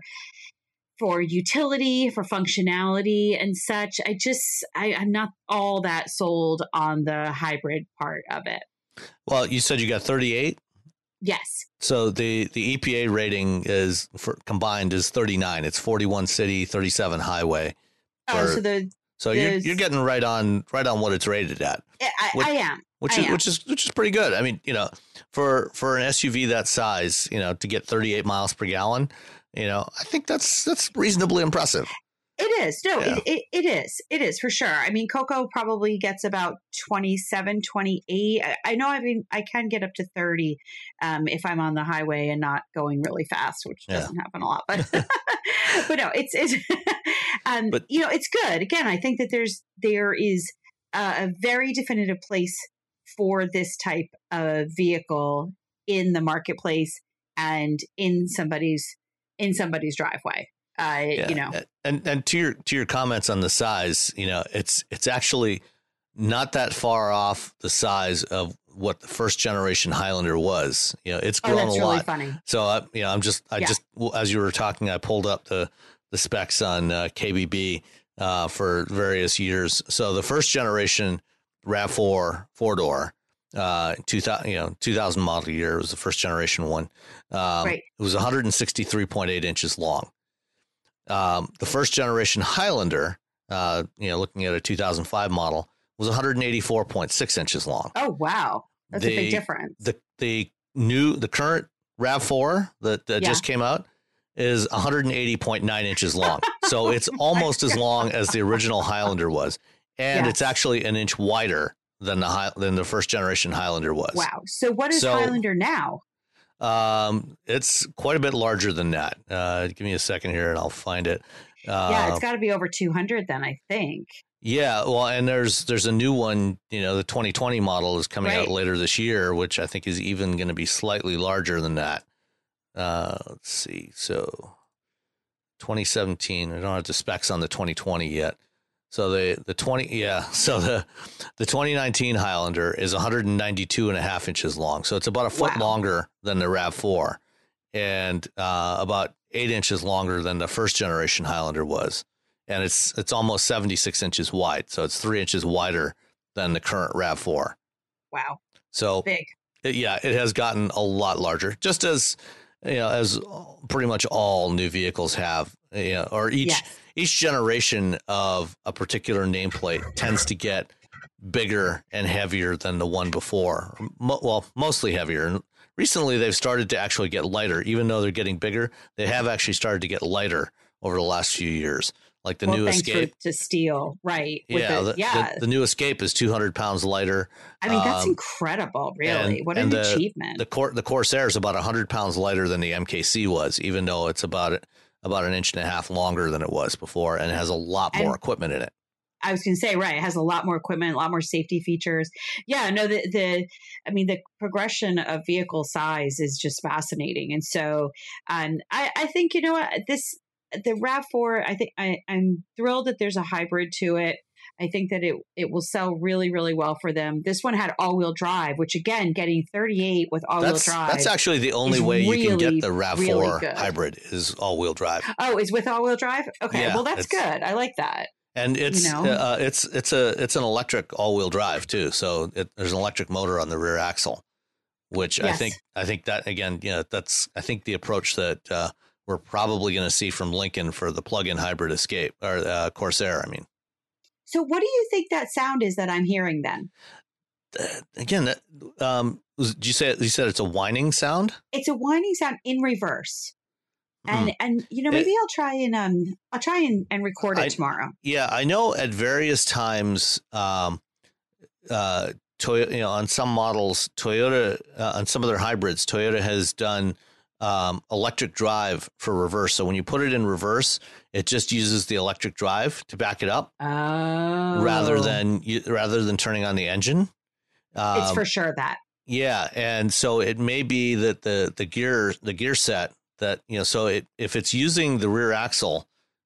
[SPEAKER 4] for utility, for functionality and such. I just, I, I'm not all that sold on the hybrid part of it.
[SPEAKER 3] Well, you said you got thirty-eight?
[SPEAKER 4] Yes.
[SPEAKER 3] So the, the E P A rating is for combined is thirty-nine. It's forty-one city, thirty-seven highway.
[SPEAKER 4] For, oh, so the
[SPEAKER 3] so the, you're you're getting right on right on what it's rated at.
[SPEAKER 4] I,
[SPEAKER 3] which,
[SPEAKER 4] I am.
[SPEAKER 3] Which
[SPEAKER 4] I
[SPEAKER 3] is
[SPEAKER 4] am.
[SPEAKER 3] which is which is pretty good. I mean, you know, for for an S U V that size, you know, to get thirty-eight miles per gallon, you know, I think that's that's reasonably impressive.
[SPEAKER 4] It is. No,
[SPEAKER 3] yeah.
[SPEAKER 4] it, it, it is. It is for sure. I mean, Coco probably gets about twenty-seven, twenty-eight. I, I know I mean, I can get up to thirty um, if I'm on the highway and not going really fast, which
[SPEAKER 3] yeah.
[SPEAKER 4] doesn't happen a lot. But but no, it's, it's um,
[SPEAKER 3] but,
[SPEAKER 4] you know, it's good. Again, I think that there's there is a, a very definitive place for this type of vehicle in the marketplace and in somebody's in somebody's driveway. Uh,
[SPEAKER 3] yeah.
[SPEAKER 4] You know,
[SPEAKER 3] and and to your to your comments on the size, you know, it's it's actually not that far off the size of what the first generation Highlander was. You know, it's grown
[SPEAKER 4] oh, that's
[SPEAKER 3] a
[SPEAKER 4] really
[SPEAKER 3] lot.
[SPEAKER 4] Funny.
[SPEAKER 3] So I, you know, I'm just I
[SPEAKER 4] yeah.
[SPEAKER 3] just as you were talking, I pulled up the the specs on uh, K B B uh, for various years. So the first generation RAV four four door. Uh, two thousand, you know, two thousand model year was the first generation one. Um,
[SPEAKER 4] right.
[SPEAKER 3] It was one hundred sixty-three point eight inches long. Um, the first generation Highlander, uh, you know, looking at a two thousand five model, was one hundred eighty-four point six inches long.
[SPEAKER 4] Oh, wow. That's
[SPEAKER 3] the,
[SPEAKER 4] a big difference.
[SPEAKER 3] The the new, the current RAV four that, that
[SPEAKER 4] yeah.
[SPEAKER 3] just came out is one hundred eighty point nine inches long. So it's almost as long as the original Highlander was. And
[SPEAKER 4] yes.
[SPEAKER 3] it's actually an inch wider than the high, than the first generation Highlander was.
[SPEAKER 4] Wow. So what is
[SPEAKER 3] so,
[SPEAKER 4] Highlander now?
[SPEAKER 3] Um, it's quite a bit larger than that. Uh, give me a second here and I'll find it. Uh,
[SPEAKER 4] yeah, it's got to be over two hundred then, I think.
[SPEAKER 3] Yeah, well, and there's there's a new one, you know, the twenty twenty model is coming
[SPEAKER 4] right.
[SPEAKER 3] out later this year, which I think is even going to be slightly larger than that. Uh, let's see. So twenty seventeen, I don't have the specs on the twenty twenty yet. So the, the twenty, yeah. So the, the twenty nineteen Highlander is one hundred ninety-two and a half inches long. So it's about a foot
[SPEAKER 4] wow.
[SPEAKER 3] longer than the RAV four and uh, about eight inches longer than the first generation Highlander was. And it's, it's almost seventy-six inches wide. So it's three inches wider than the current RAV four.
[SPEAKER 4] Wow.
[SPEAKER 3] So
[SPEAKER 4] big.
[SPEAKER 3] It, yeah, it has gotten a lot larger, just as, you know, as pretty much all new vehicles have, you know, or each,
[SPEAKER 4] yes.
[SPEAKER 3] each generation of a particular nameplate tends to get bigger and heavier than the one before. Mo- well, mostly heavier. And recently they've started to actually get lighter, even though they're getting bigger. They have actually started to get lighter over the last few years. Like the
[SPEAKER 4] well,
[SPEAKER 3] new
[SPEAKER 4] thanks
[SPEAKER 3] Escape
[SPEAKER 4] for, to steel, right?
[SPEAKER 3] Yeah,
[SPEAKER 4] the,
[SPEAKER 3] the,
[SPEAKER 4] yeah.
[SPEAKER 3] The, the new Escape is two hundred pounds lighter.
[SPEAKER 4] I mean, that's
[SPEAKER 3] um,
[SPEAKER 4] incredible, really.
[SPEAKER 3] and,
[SPEAKER 4] what
[SPEAKER 3] and
[SPEAKER 4] an
[SPEAKER 3] the,
[SPEAKER 4] achievement.
[SPEAKER 3] The Cor- the Corsair is about one hundred pounds lighter than the M K C was, even though it's about about an inch and a half longer than it was before, and it has a lot more
[SPEAKER 4] and,
[SPEAKER 3] equipment in it.
[SPEAKER 4] I was going to say, right, it has a lot more equipment, a lot more safety features. Yeah, no, the, the I mean, the progression of vehicle size is just fascinating. And so um, I, I think, you know what, this, the RAV four, I think I, I'm thrilled that there's a hybrid to it. I think that it it will sell really, really well for them. This one had all-wheel drive, which again, getting thirty-eight with all-wheel
[SPEAKER 3] That's
[SPEAKER 4] drive.
[SPEAKER 3] that's actually the only way
[SPEAKER 4] really,
[SPEAKER 3] you can get the RAV
[SPEAKER 4] really
[SPEAKER 3] four
[SPEAKER 4] good.
[SPEAKER 3] hybrid is all-wheel drive.
[SPEAKER 4] Oh, is with all-wheel drive? Okay,
[SPEAKER 3] Yeah,
[SPEAKER 4] well that's good. I like that.
[SPEAKER 3] And it's
[SPEAKER 4] You know?
[SPEAKER 3] uh, it's it's a it's an electric all-wheel drive too. So it, there's an electric motor on the rear axle, which
[SPEAKER 4] Yes.
[SPEAKER 3] I think I think that again, you know, that's I think the approach that uh, we're probably going to see from Lincoln for the plug-in hybrid Escape or uh, Corsair. I mean.
[SPEAKER 4] So what do you think that sound is that I'm hearing then?
[SPEAKER 3] Uh, again, that, um, was, did you say you said it's a whining sound?
[SPEAKER 4] It's a whining sound in reverse. And,
[SPEAKER 3] Hmm.
[SPEAKER 4] and you know, maybe
[SPEAKER 3] It-
[SPEAKER 4] I'll try and um I'll try and, and record it
[SPEAKER 3] I-
[SPEAKER 4] tomorrow.
[SPEAKER 3] Yeah, I know at various times, um, uh, Toyota, you know, on some models, Toyota, uh, on some of their hybrids, Toyota has done um, electric drive for reverse. So when you put it in reverse, it just uses the electric drive to back it up
[SPEAKER 4] Oh.
[SPEAKER 3] rather than you, rather than turning on the engine. Um,
[SPEAKER 4] It's for sure that.
[SPEAKER 3] Yeah, and so it may be that the the gear the gear set that you know so it if it's using the rear axle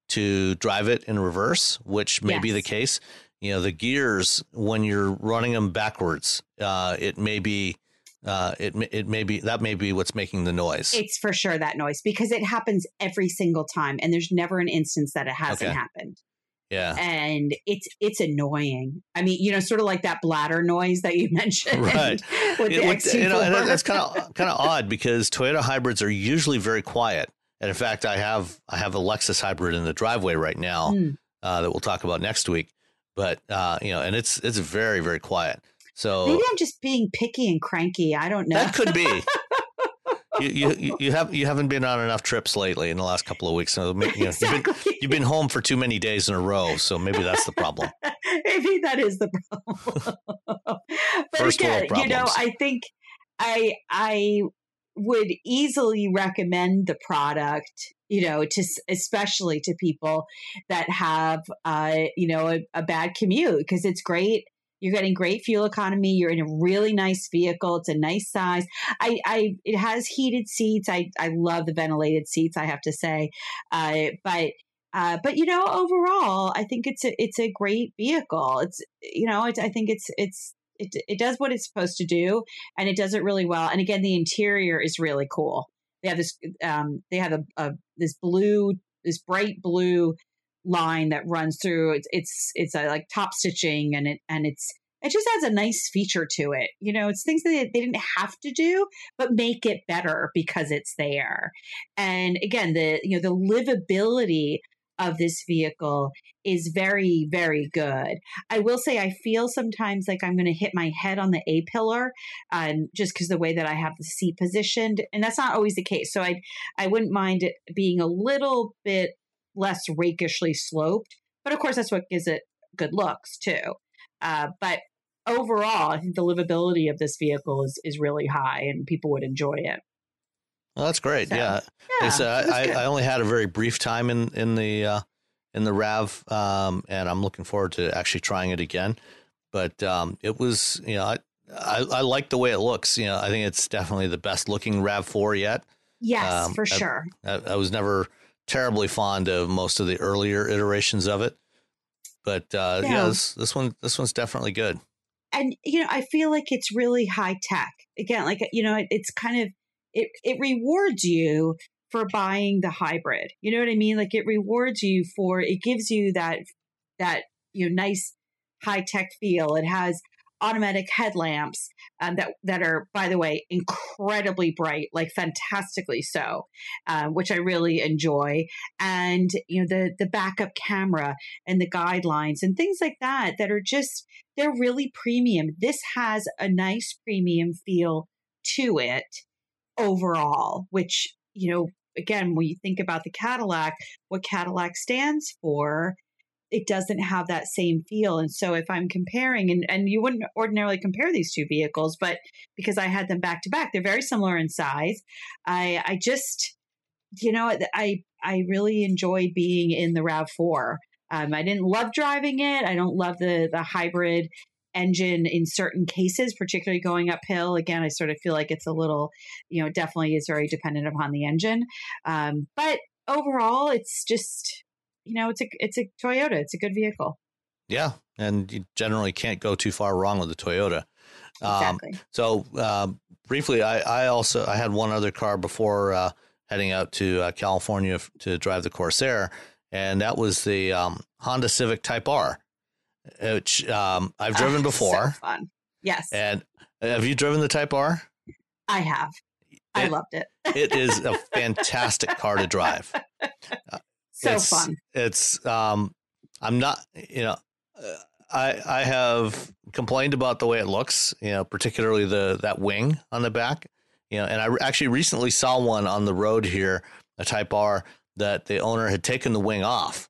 [SPEAKER 3] to drive it in reverse, which may be the
[SPEAKER 4] Yes.
[SPEAKER 3] case, you know the gears when you're running them backwards, uh, it may be uh, it may- it may be that may be what's making the noise.
[SPEAKER 4] It's for sure that noise because it happens every single time and there's never an instance that it hasn't
[SPEAKER 3] Okay.
[SPEAKER 4] happened.
[SPEAKER 3] Yeah,
[SPEAKER 4] And it's it's annoying. I mean, you know, sort of like that bladder noise that you mentioned.
[SPEAKER 3] Right.
[SPEAKER 4] With
[SPEAKER 3] It
[SPEAKER 4] the
[SPEAKER 3] would-
[SPEAKER 4] X T four.
[SPEAKER 3] you know, and that- that's kind of kind of odd because Toyota hybrids are usually very quiet. And in fact, I have I have a Lexus hybrid in the driveway right now
[SPEAKER 4] Hmm.
[SPEAKER 3] uh, that we'll talk about next week. But uh, you know, and it's it's very very quiet. So
[SPEAKER 4] Maybe I'm just being picky and cranky. I don't know.
[SPEAKER 3] that could be. you, you you you have you haven't been on enough trips lately in the last couple of weeks. So maybe, you know, you've, been,
[SPEAKER 4] Exactly.
[SPEAKER 3] you've been home for too many days in a row. So maybe that's the problem.
[SPEAKER 4] Maybe that is the problem. but
[SPEAKER 3] First world
[SPEAKER 4] again, you know,
[SPEAKER 3] problems.
[SPEAKER 4] I think I I would easily recommend the product, you know, to s- especially to people that have uh, you know, a, a bad commute because it's great. You're getting great fuel economy. You're in a really nice vehicle. It's a nice size. I, I it has heated seats. I, I love the ventilated seats, I have to say. Uh, but uh, but you know, overall, I think it's a it's a great vehicle. It's you know, it's, I think it's it's it it does what it's supposed to do, and it does it really well. And again, the interior is really cool. They have this um they have a, a this blue this bright blue line that runs through. It's it's it's a, like top stitching, and it and it's it just adds a nice feature to it. You know, it's things that they, they didn't have to do, but make it better because it's there. And again, the you know the livability of this vehicle is very very good. I will say I feel sometimes like I'm going to hit my head on the A pillar, um, just because the way that I have the seat positioned, and that's not always the case. So I I wouldn't mind it being a little bit less rakishly sloped, but of course that's what gives it good looks too. Uh, but overall, I think the livability of this vehicle is is really high, and people would enjoy it.
[SPEAKER 3] Well, that's great.
[SPEAKER 4] So,
[SPEAKER 3] yeah.
[SPEAKER 4] Yeah,
[SPEAKER 3] It's, uh,
[SPEAKER 4] it was good.
[SPEAKER 3] I, I only had a very brief time in in the uh, in the RAV, um, and I'm looking forward to actually trying it again. But um, it was, you know, I, I I like the way it looks. You know, I think it's definitely the best looking RAV four yet.
[SPEAKER 4] Yes,
[SPEAKER 3] um,
[SPEAKER 4] for
[SPEAKER 3] I-
[SPEAKER 4] sure.
[SPEAKER 3] I, I was never terribly fond of most of the earlier iterations of it, but uh, yeah,
[SPEAKER 4] Yeah.
[SPEAKER 3] this this one this one's definitely good.
[SPEAKER 4] And you know, I feel like it's really high tech. Again, like you know, it, it's kind of it it rewards you for buying the hybrid. You know what I mean? Like it rewards you for it gives you that that you know nice high tech feel. It has automatic headlamps um, that that are, by the way, incredibly bright, like fantastically so, uh, which I really enjoy. And you know the the backup camera and the guidelines and things like that that are just they're really premium. This has a nice premium feel to it overall, which you know again when you think about the Cadillac, what Cadillac stands for, it doesn't have that same feel. And so if I'm comparing, and, and you wouldn't ordinarily compare these two vehicles, but because I had them back to back, they're very similar in size. I, I just, you know, I, I really enjoyed being in the RAV four. Um, I didn't love driving it. I don't love the, the hybrid engine in certain cases, particularly going uphill. Again, I sort of feel like it's a little, you know, definitely is very dependent upon the engine. Um, but overall, it's just, you know, it's a it's a Toyota. It's a good vehicle.
[SPEAKER 3] Yeah, and you generally can't go too far wrong with the Toyota.
[SPEAKER 4] Exactly.
[SPEAKER 3] Um, so uh, briefly, I, I also I had one other car before uh, heading out to uh, California f- to drive the Corsair, and that was the um, Honda Civic Type R, which um, I've driven
[SPEAKER 4] Oh,
[SPEAKER 3] before.
[SPEAKER 4] So fun. Yes.
[SPEAKER 3] And have you driven the Type R?
[SPEAKER 4] I have. I
[SPEAKER 3] It-
[SPEAKER 4] loved it.
[SPEAKER 3] It is a fantastic car to drive.
[SPEAKER 4] So
[SPEAKER 3] it's,
[SPEAKER 4] fun.
[SPEAKER 3] It's um, I'm not, you know, uh, I I have complained about the way it looks, you know, particularly the that wing on the back, you know, and I re- actually recently saw one on the road here, a Type R, that the owner had taken the wing off.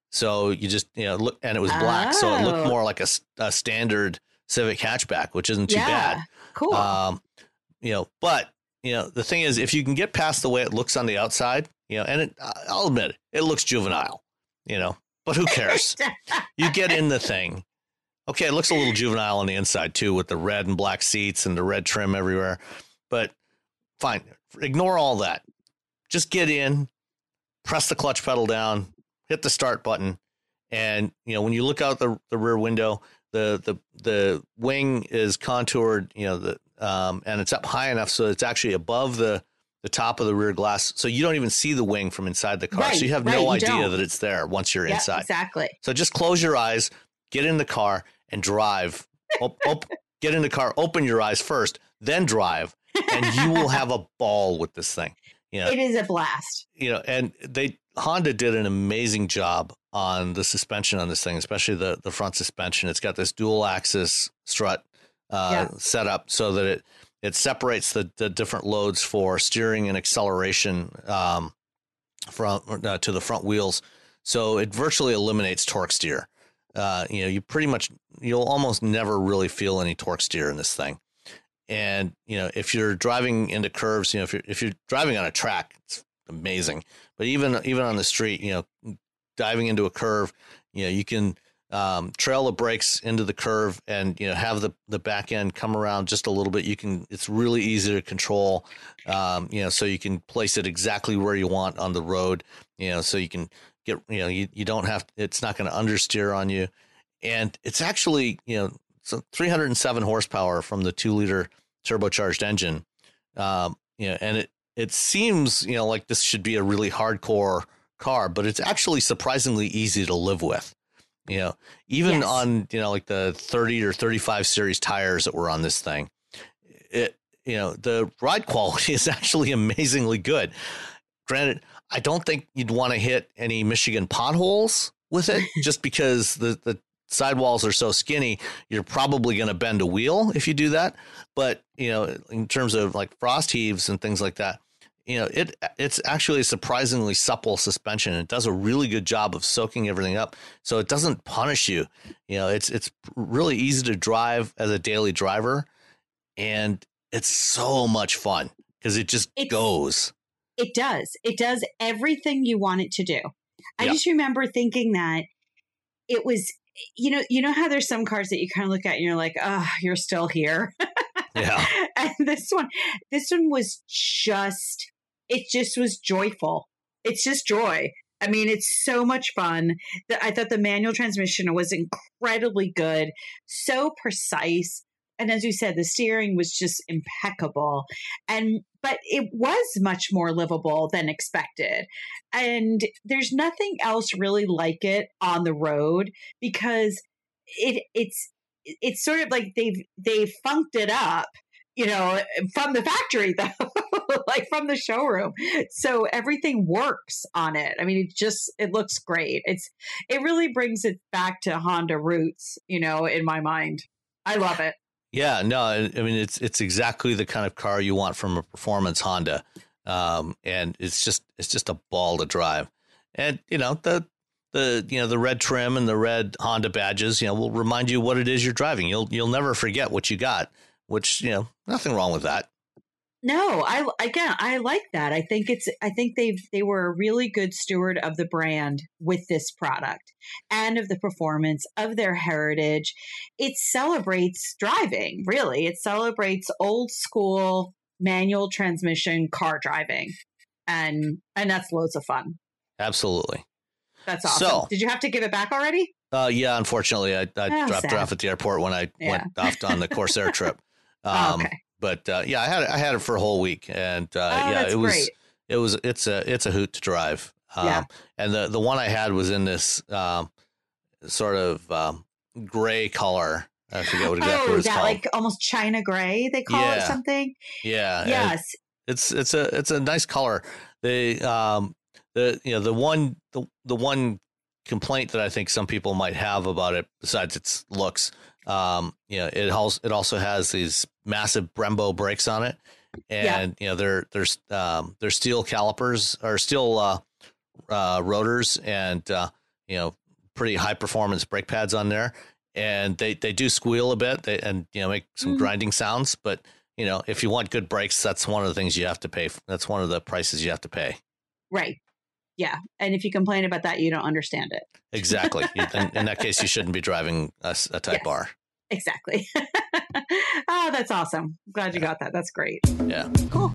[SPEAKER 3] So you just, you know, look, and it was black, so it looked
[SPEAKER 4] Oh.
[SPEAKER 3] more like a, s- a standard Civic hatchback, which isn't too
[SPEAKER 4] Yeah.
[SPEAKER 3] bad.
[SPEAKER 4] Cool.
[SPEAKER 3] Um, you know, but you know, the thing is, if you can get past the way it looks on the outside, you know, and it, I'll admit it, it looks juvenile, you know, but who cares? You get in the thing. Okay, it looks a little juvenile on the inside too, with the red and black seats and the red trim everywhere. But fine, ignore all that. Just get in, press the clutch pedal down, hit the start button, and you know when you look out the the rear window, the the the wing is contoured, you know, the um, and it's up high enough so it's actually above the the top of the rear glass, so you don't even see the wing from inside the car.
[SPEAKER 4] Right,
[SPEAKER 3] so you have
[SPEAKER 4] right,
[SPEAKER 3] no
[SPEAKER 4] you
[SPEAKER 3] idea
[SPEAKER 4] don't.
[SPEAKER 3] that it's there once you're
[SPEAKER 4] Yeah,
[SPEAKER 3] inside.
[SPEAKER 4] exactly.
[SPEAKER 3] So just close your eyes, get in the car, and drive. Op- op- get in the car, open your eyes first, then drive, and you will have a ball with this thing. You know,
[SPEAKER 4] It is a blast.
[SPEAKER 3] you know, and they Honda did an amazing job on the suspension on this thing, especially the the front suspension. It's got this dual axis strut uh,
[SPEAKER 4] Yeah.
[SPEAKER 3] set up so that it it separates the the different loads for steering and acceleration um, from uh, to the front wheels. So it virtually eliminates torque steer. Uh, you know, you pretty much, you'll almost never really feel any torque steer in this thing. And, you know, if you're driving into curves, you know, if you're, if you're driving on a track, it's amazing. But even, even on the street, you know, diving into a curve, you know, you can um, trail the brakes into the curve and, you know, have the, the back end come around just a little bit. You can, it's really easy to control, um, you know, so you can place it exactly where you want on the road, you know, so you can get, you know, you, you don't have, it's not going to understeer on you. And it's actually, you know, so three hundred seven horsepower from the two liter turbocharged engine. Um, you know, and it, it seems, you know, like this should be a really hardcore car, but it's actually surprisingly easy to live with, you know, even
[SPEAKER 4] Yes.
[SPEAKER 3] on, you know, like the thirty or thirty-five series tires that were on this thing. It, you know, the ride quality is actually amazingly good. Granted, I don't think you'd want to hit any Michigan potholes with it just because the, the sidewalls are so skinny. You're probably going to bend a wheel if you do that. But, you know, in terms of like frost heaves and things like that, you know, it it's actually a surprisingly supple suspension. It does a really good job of soaking everything up. So it doesn't punish you. You know, it's it's really easy to drive as a daily driver. And it's so much fun because it just
[SPEAKER 4] It's-
[SPEAKER 3] goes.
[SPEAKER 4] It does. It does everything you want it to do. I
[SPEAKER 3] Yeah.
[SPEAKER 4] just remember thinking that it was, you know, you know how there's some cars that you kind of look at and you're like, oh, you're still here.
[SPEAKER 3] Yeah.
[SPEAKER 4] And this one, this one was just, it just was joyful. It's just joy. I mean, it's so much fun. The, I thought the manual transmission was incredibly good, so precise. And as you said, the steering was just impeccable. And, but it was much more livable than expected. And there's nothing else really like it on the road because it, it's, it's sort of like they've, they've funked it up, you know, from the factory though, like from the showroom. So everything works on it. I mean, it just, it looks great. It's, it really brings it back to Honda roots, you know, in my mind. I love it.
[SPEAKER 3] Yeah, no, I I mean, it's it's exactly the kind of car you want from a performance Honda. Um, and it's just it's just a ball to drive. And, you know, the the you know, the red trim and the red Honda badges, you know, will remind you what it is you're driving. You'll you'll never forget what you got, which, you know, nothing wrong with that.
[SPEAKER 4] No, I again, I like that. I think it's I think they've they were a really good steward of the brand with this product and of the performance of their heritage. It celebrates driving, really. It celebrates old school manual transmission car driving. And and that's loads of fun.
[SPEAKER 3] Absolutely.
[SPEAKER 4] That's awesome.
[SPEAKER 3] So-
[SPEAKER 4] Did you have to give it back already?
[SPEAKER 3] Uh, yeah, unfortunately, I, I
[SPEAKER 4] Oh,
[SPEAKER 3] dropped
[SPEAKER 4] sad.
[SPEAKER 3] her off at the airport when I
[SPEAKER 4] Yeah.
[SPEAKER 3] went off on the Corsair trip. Um,
[SPEAKER 4] Oh, okay.
[SPEAKER 3] But uh, yeah, I had I had it for a whole week, and uh,
[SPEAKER 4] Oh,
[SPEAKER 3] yeah,
[SPEAKER 4] that's
[SPEAKER 3] it was
[SPEAKER 4] great.
[SPEAKER 3] it was it's a it's a hoot to drive. Um,
[SPEAKER 4] Yeah.
[SPEAKER 3] And the the one I had was in this um, sort of um, gray color. I forget what exactly
[SPEAKER 4] Oh,
[SPEAKER 3] what it's
[SPEAKER 4] that
[SPEAKER 3] called.
[SPEAKER 4] like almost China gray, they call it
[SPEAKER 3] Yeah.
[SPEAKER 4] something.
[SPEAKER 3] Yeah, and
[SPEAKER 4] Yes.
[SPEAKER 3] it's it's a it's a nice color. The um the you know the one the, the one complaint that I think some people might have about it, besides its looks, um, you know, it also it also has these massive Brembo brakes on it, and you know they're there's um they're steel calipers or steel uh, uh, rotors, and uh, you know pretty high performance brake pads on there, and they they do squeal a bit, they, and you know make some
[SPEAKER 4] Mm.
[SPEAKER 3] grinding sounds, but you know if you want good brakes, that's one of the things you have to pay. That's one of the prices you have to pay.
[SPEAKER 4] Right. Yeah. And if you complain about that, you don't understand it.
[SPEAKER 3] Exactly. in, in that case, you shouldn't be driving a, s- a Type
[SPEAKER 4] Yes.
[SPEAKER 3] R.
[SPEAKER 4] Exactly. Oh, that's awesome. Glad you got that. That's great.
[SPEAKER 3] Yeah.
[SPEAKER 4] Cool.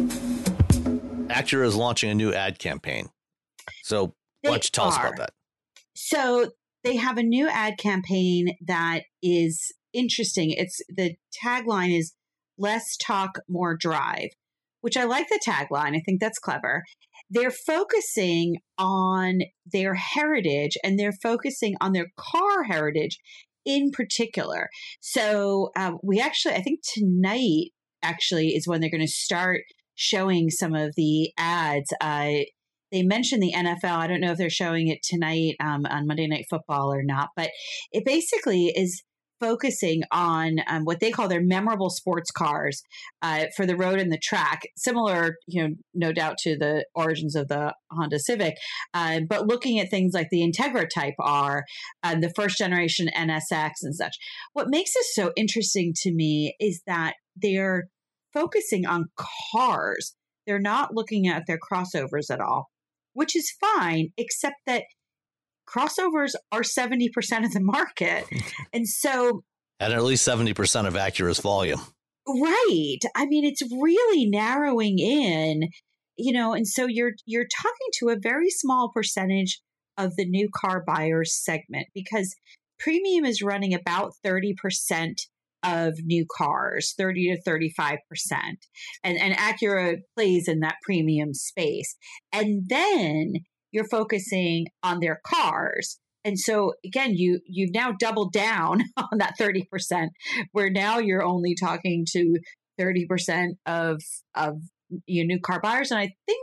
[SPEAKER 3] Acura is launching a new ad campaign. So
[SPEAKER 4] They
[SPEAKER 3] why don't you tell us
[SPEAKER 4] are.
[SPEAKER 3] about that?
[SPEAKER 4] So they have a new ad campaign that is interesting. It's the tagline is less talk, more drive, which I like the tagline. I think that's clever. They're focusing on their heritage and they're focusing on their car heritage in particular. So um, we actually, I think tonight actually is when they're going to start showing some of the ads. Uh, they mentioned the N F L. I don't know if they're showing it tonight um, on Monday Night Football or not, but it basically is focusing on um, what they call their memorable sports cars uh, for the road and the track, similar, you know, no doubt to the origins of the Honda Civic, uh, but looking at things like the Integra Type R, uh, the first generation N S X and such. What makes this so interesting to me is that they're focusing on cars. They're not looking at their crossovers at all, which is fine, except that crossovers are seventy percent of the market. And so,
[SPEAKER 3] And at least seventy percent of Acura's volume.
[SPEAKER 4] right. I mean, it's really narrowing in, you know, and so you're you're talking to a very small percentage of the new car buyers segment because premium is running about thirty percent of new cars, thirty to thirty-five percent. And and Acura plays in that premium space. And then you're focusing on their cars. And so again, you you've now doubled down on that thirty percent, where now you're only talking to thirty percent of of your new car buyers. And I think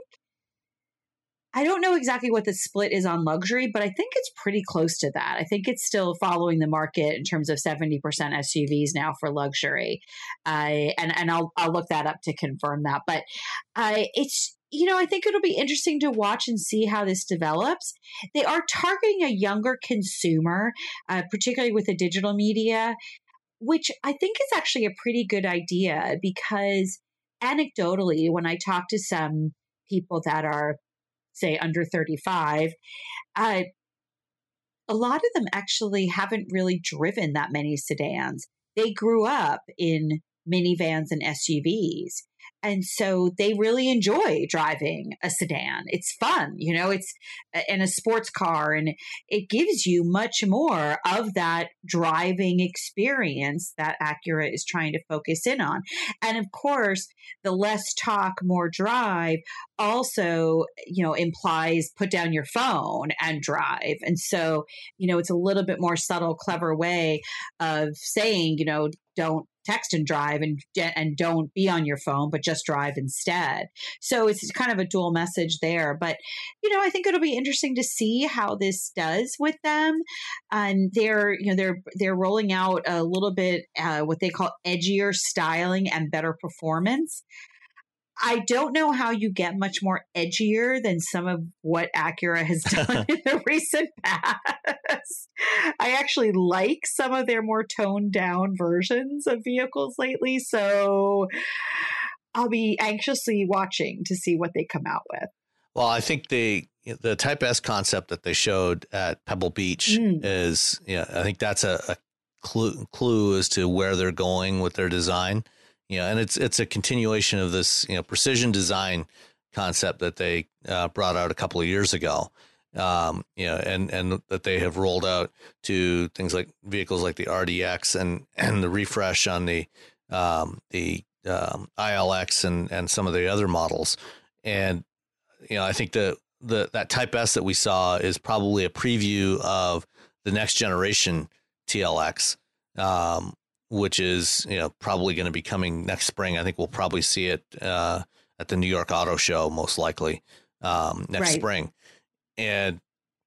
[SPEAKER 4] I don't know exactly what the split is on luxury, but I think it's pretty close to that. I think it's still following the market in terms of seventy percent S U Vs now for luxury. Uh, and and I'll I'll look that up to confirm that. But uh, it's you know I think it'll be interesting to watch and see how this develops. They are targeting a younger consumer, uh, particularly with the digital media, which I think is actually a pretty good idea because anecdotally, when I talk to some people that are say under thirty-five, uh, a lot of them actually haven't really driven that many sedans. They grew up in minivans and S U Vs. And so they really enjoy driving a sedan. It's fun, you know, it's in a sports car and it gives you much more of that driving experience that Acura is trying to focus in on. And of course, the less talk, more drive also, you know, implies put down your phone and drive. And so, you know, it's a little bit more subtle, clever way of saying, you know, don't text and drive and and don't be on your phone, but just drive instead. So it's kind of a dual message there. But, you know, I think it'll be interesting to see how this does with them. And they're, you know, they're they're rolling out a little bit uh, what they call edgier styling and better performance. I don't know how you get much more edgier than some of what Acura has done in the recent past. I actually like some of their more toned down versions of vehicles lately. So I'll be anxiously watching to see what they come out with.
[SPEAKER 3] Well, I think the the Type S concept that they showed at Pebble Beach
[SPEAKER 4] Mm.
[SPEAKER 3] is, yeah, I think that's a, a clue clue as to where they're going with their design. You know, and it's it's a continuation of this, you know, precision design concept that they uh, brought out a couple of years ago. Um, you know, and, and that they have rolled out to things like vehicles like the R D X and, and the refresh on the um, the um, I L X and, and some of the other models. And, you know, I think the, the that Type S that we saw is probably a preview of the next generation T L X, um, which is, you know, probably going to be coming next spring. I think we'll probably see it uh, at the New York Auto Show, most likely um, next
[SPEAKER 4] Right.
[SPEAKER 3] spring. And,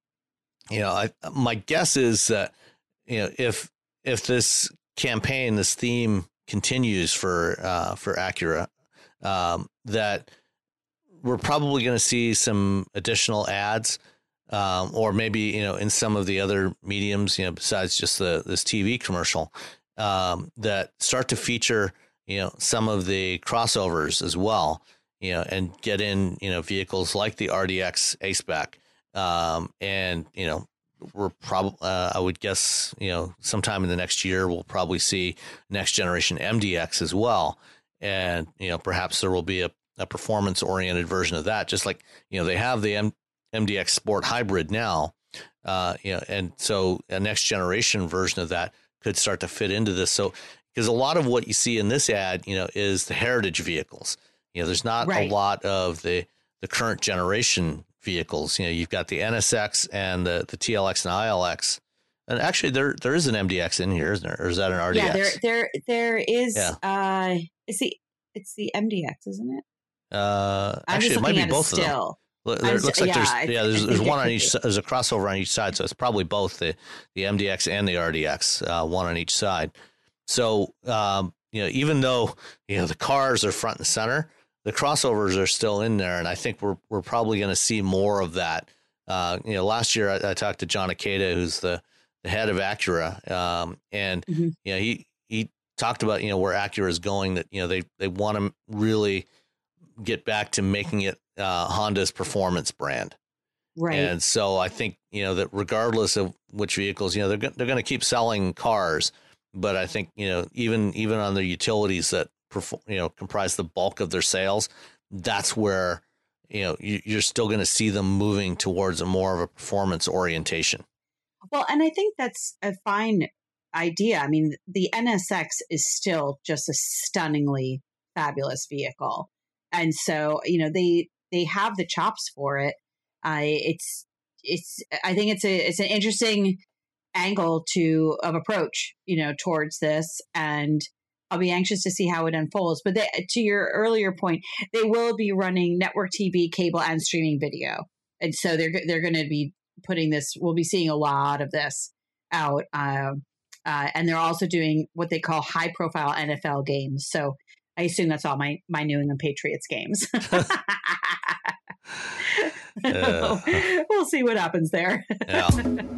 [SPEAKER 3] you know, I, my guess is that, you know, if if this campaign, this theme continues for uh, for Acura, um, that we're probably going to see some additional ads, um, or maybe, you know, in some of the other mediums, you know, besides just the this T V commercial, um, that start to feature, you know, some of the crossovers as well, you know, and get in, you know, vehicles like the R D X A-Spec. Um, and, you know, we're probably, uh, I would guess, you know, sometime in the next year, we'll probably see next generation M D X as well. And, you know, perhaps there will be a, a performance oriented version of that, just like, you know, they have the M- MDX Sport Hybrid now, uh, you know, and so a next generation version of that could start to fit into this. So, because a lot of what you see in this ad, you know, is the heritage vehicles. You know, there's not
[SPEAKER 4] Right.
[SPEAKER 3] a lot of the, the current generation vehicles. You know, you've got the N S X and the, the T L X and I L X. And actually there, there is an M D X in here, isn't there? Or is that an R D X?
[SPEAKER 4] Yeah, there, there, there is,
[SPEAKER 3] Yeah.
[SPEAKER 4] uh, it's the, it's the M D X, isn't it?
[SPEAKER 3] Uh,
[SPEAKER 4] I'm
[SPEAKER 3] actually,
[SPEAKER 4] just
[SPEAKER 3] it might
[SPEAKER 4] looking
[SPEAKER 3] be
[SPEAKER 4] at it
[SPEAKER 3] both of them.
[SPEAKER 4] still.
[SPEAKER 3] Look,
[SPEAKER 4] I'm
[SPEAKER 3] there
[SPEAKER 4] s-
[SPEAKER 3] looks like
[SPEAKER 4] yeah,
[SPEAKER 3] there's
[SPEAKER 4] I-
[SPEAKER 3] yeah
[SPEAKER 4] I
[SPEAKER 3] there's
[SPEAKER 4] think
[SPEAKER 3] there's
[SPEAKER 4] it
[SPEAKER 3] one on
[SPEAKER 4] could
[SPEAKER 3] each
[SPEAKER 4] be.
[SPEAKER 3] si- there's a crossover on each side, so it's probably both the the M D X and the R D X, uh, one on each side. So um, you know, even though you know the cars are front and center, the crossovers are still in there, and I think we're we're probably going to see more of that. Uh, you know, last year I, I talked to John Ikeda, who's the, the head of Acura, um, and
[SPEAKER 4] Mhm.
[SPEAKER 3] you know he he talked about you know where Acura is going. That you know they they want to really get back to making it uh, Honda's performance brand.
[SPEAKER 4] Right.
[SPEAKER 3] And so I think, you know, that regardless of which vehicles, you know, they're, go- they're going to keep selling cars. But I think, you know, even even on their utilities that, perform, you know, comprise the bulk of their sales, that's where, you know, you, you're still going to see them moving towards a more of a performance orientation.
[SPEAKER 4] Well, and I think that's a fine idea. I mean, the N S X is still just a stunningly fabulous vehicle. And so, you know, they they have the chops for it. Uh, it's it's I think it's a it's an interesting angle to of approach, you know, towards this, and I'll be anxious to see how it unfolds. But they, to your earlier point, they will be running network T V, cable, and streaming video, and so they're they're going to be putting this. We'll be seeing a lot of this out, um, uh, and they're also doing what they call high profile N F L games. So I assume that's all my my New England Patriots games.
[SPEAKER 3] Uh,
[SPEAKER 4] we'll see what happens there.
[SPEAKER 3] Yeah.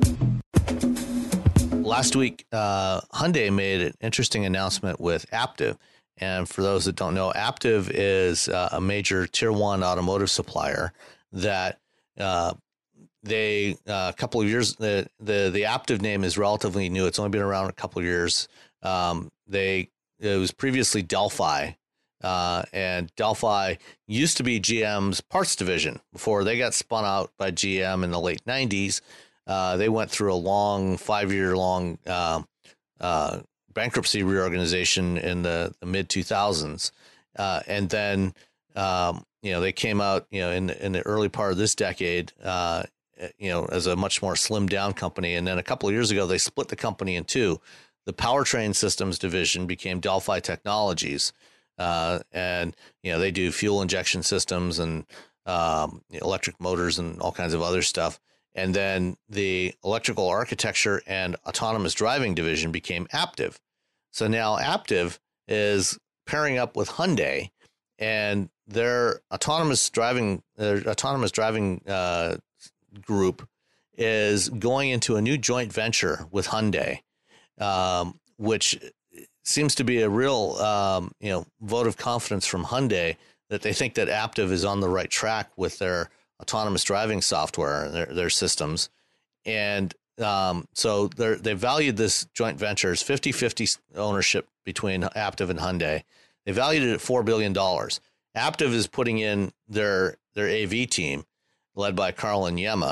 [SPEAKER 3] Last week, uh, Hyundai made an interesting announcement with Aptiv. And for those that don't know, Aptiv is uh, a major tier one automotive supplier that uh, they uh, a couple of years, the, the, the Aptiv name is relatively new. It's only been around a couple of years. Um, they, it was previously Delphi. Uh, and Delphi used to be G M's parts division before they got spun out by G M in the late nineties. Uh, they went through a long five year long uh, uh, bankruptcy reorganization in the, the mid two thousands. Uh, and then, um, you know, they came out, you know, in, in the early part of this decade, uh, you know, as a much more slimmed down company. And then a couple of years ago, they split the company in two. The powertrain systems division became Delphi Technologies. Uh, and, you know, they do fuel injection systems and um, electric motors and all kinds of other stuff. And then the electrical architecture and autonomous driving division became Aptiv. So now Aptiv is pairing up with Hyundai, and their autonomous driving, their autonomous driving uh, group is going into a new joint venture with Hyundai, um, which seems to be a real, um, you know, vote of confidence from Hyundai that they think that Aptiv is on the right track with their autonomous driving software and their, their systems. And um, so they they valued this joint venture as fifty-fifty ownership between Aptiv and Hyundai. They valued it at four billion dollars. Aptiv is putting in their, their A V team led by Carl and Yema.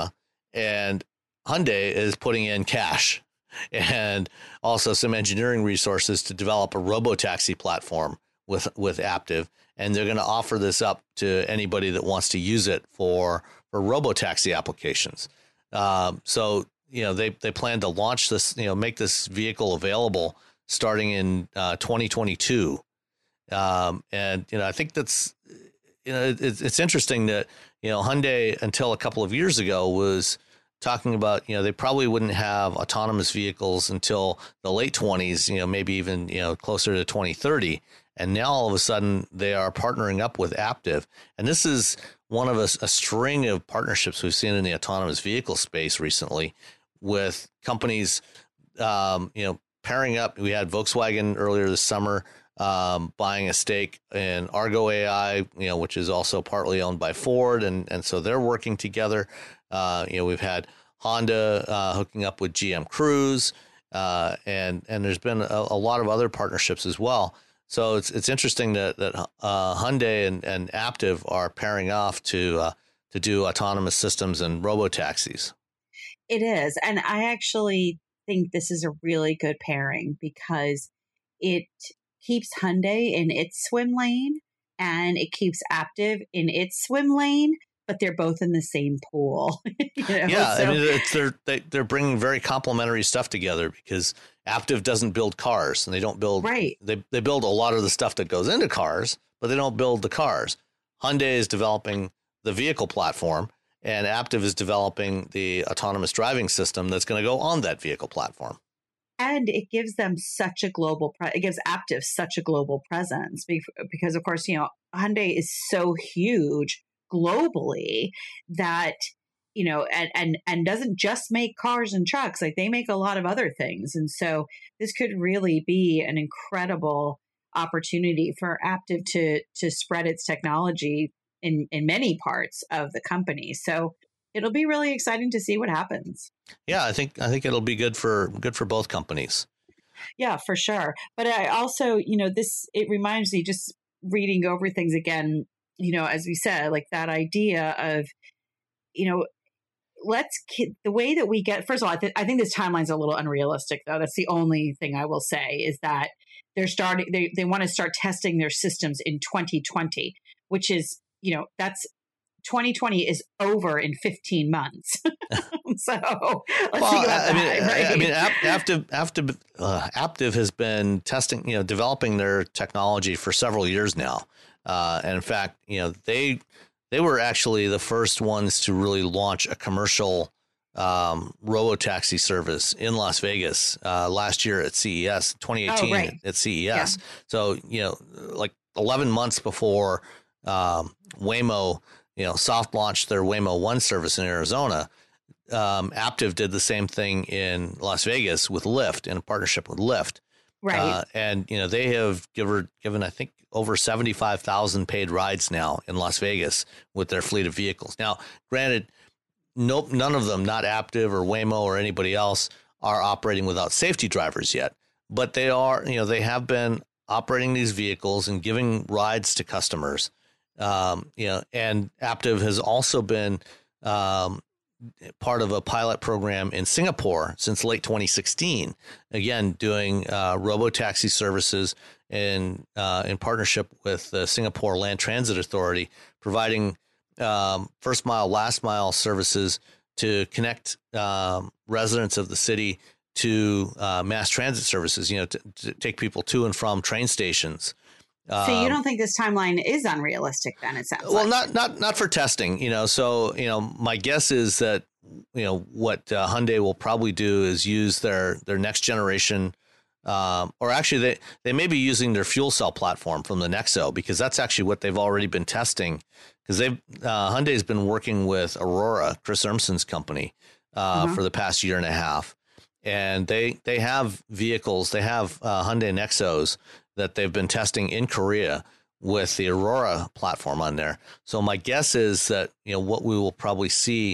[SPEAKER 3] and Hyundai is putting in cash and also some engineering resources to develop a robotaxi platform with with Aptiv, and they're going to offer this up to anybody that wants to use it for for robotaxi applications. Um, so you know they they plan to launch this, you know, make this vehicle available starting in uh, twenty twenty-two, um, and you know I think that's you know it, it's interesting that you know Hyundai until a couple of years ago was talking about, you know, they probably wouldn't have autonomous vehicles until the late twenties, you know, maybe even, you know, closer to twenty thirty. And now all of a sudden they are partnering up with Aptiv. And this is one of a, a string of partnerships we've seen in the autonomous vehicle space recently with companies, um, you know, pairing up. We had Volkswagen earlier this summer um, buying a stake in Argo A I, you know, which is also partly owned by Ford. And, and so they're working together. Uh, you know, we've had Honda uh, hooking up with G M Cruise, uh, and and there's been a, a lot of other partnerships as well. So it's it's interesting that that uh, Hyundai and, and Aptiv are pairing off to uh, to do autonomous systems and robotaxis.
[SPEAKER 4] It is, and I actually think this is a really good pairing because it keeps Hyundai in its swim lane and it keeps Aptiv in its swim lane. But they're both in the same pool. you know?
[SPEAKER 3] Yeah,
[SPEAKER 4] so,
[SPEAKER 3] I mean, it's, they're they, they're bringing very complementary stuff together because Aptiv doesn't build cars, and they don't build
[SPEAKER 4] right.
[SPEAKER 3] They they build a lot of the stuff that goes into cars, but they don't build the cars. Hyundai is developing the vehicle platform, and Aptiv is developing the autonomous driving system that's going to go on that vehicle platform.
[SPEAKER 4] And it gives them such a global. Pre- it gives Aptiv such a global presence because, of course, you know, Hyundai is so huge globally that, you know, and, and, and doesn't just make cars and trucks, like they make a lot of other things. And so this could really be an incredible opportunity for Aptiv to, to spread its technology in, in many parts of the company. So it'll be really exciting to see what happens.
[SPEAKER 3] Yeah, I think, I think it'll be good for, good for both companies.
[SPEAKER 4] Yeah, for sure. But I also, you know, this, it reminds me just reading over things again, you know, as we said, like that idea of, you know, let's the way that we get, first of all, I, th- I think this timeline's a little unrealistic, though. That's the only thing I will say is that they're starting, they, they want to start testing their systems in twenty twenty, which is, you know, that's twenty twenty is over in fifteen months. So let's
[SPEAKER 3] well,
[SPEAKER 4] think about
[SPEAKER 3] I
[SPEAKER 4] that.
[SPEAKER 3] Mean,
[SPEAKER 4] right?
[SPEAKER 3] I mean, Aptiv, Aptiv, uh, Aptiv has been testing, you know, developing their technology for several years now. Uh, and in fact, you know, they they were actually the first ones to really launch a commercial um, robotaxi service in Las Vegas uh, last year at C E S, twenty eighteen oh, right. at C E S. Yeah. So, you know, like eleven months before um, Waymo, you know, soft launched their Waymo One service in Arizona, um, Aptiv did the same thing in Las Vegas with Lyft in a partnership with Lyft.
[SPEAKER 4] Right.
[SPEAKER 3] Uh, and, you know, they have given, given, I think, over seventy-five thousand paid rides now in Las Vegas with their fleet of vehicles. Now, granted, nope, none of them, not Aptiv or Waymo or anybody else, are operating without safety drivers yet. But they are, you know, they have been operating these vehicles and giving rides to customers. Um, you know, and Aptiv has also been um, part of a pilot program in Singapore since late twenty sixteen, again, doing uh, robo-taxi services in uh, in partnership with the Singapore Land Transit Authority, providing um, first mile, last mile services to connect um, residents of the city to uh, mass transit services, you know, to, to take people to and from train stations.
[SPEAKER 4] So you don't think this timeline is unrealistic then, it sounds
[SPEAKER 3] well,
[SPEAKER 4] like?
[SPEAKER 3] not not not for testing, you know. So, you know, my guess is that, you know, what uh, Hyundai will probably do is use their their next generation, um, or actually they, they may be using their fuel cell platform from the Nexo, because that's actually what they've already been testing. Because they've uh, Hyundai's been working with Aurora, Chris Urmson's company, uh, uh-huh. for the past year and a half, and they they have vehicles, they have uh, Hyundai Nexos that they've been testing in Korea with the Aurora platform on there. So my guess is that, you know, what we will probably see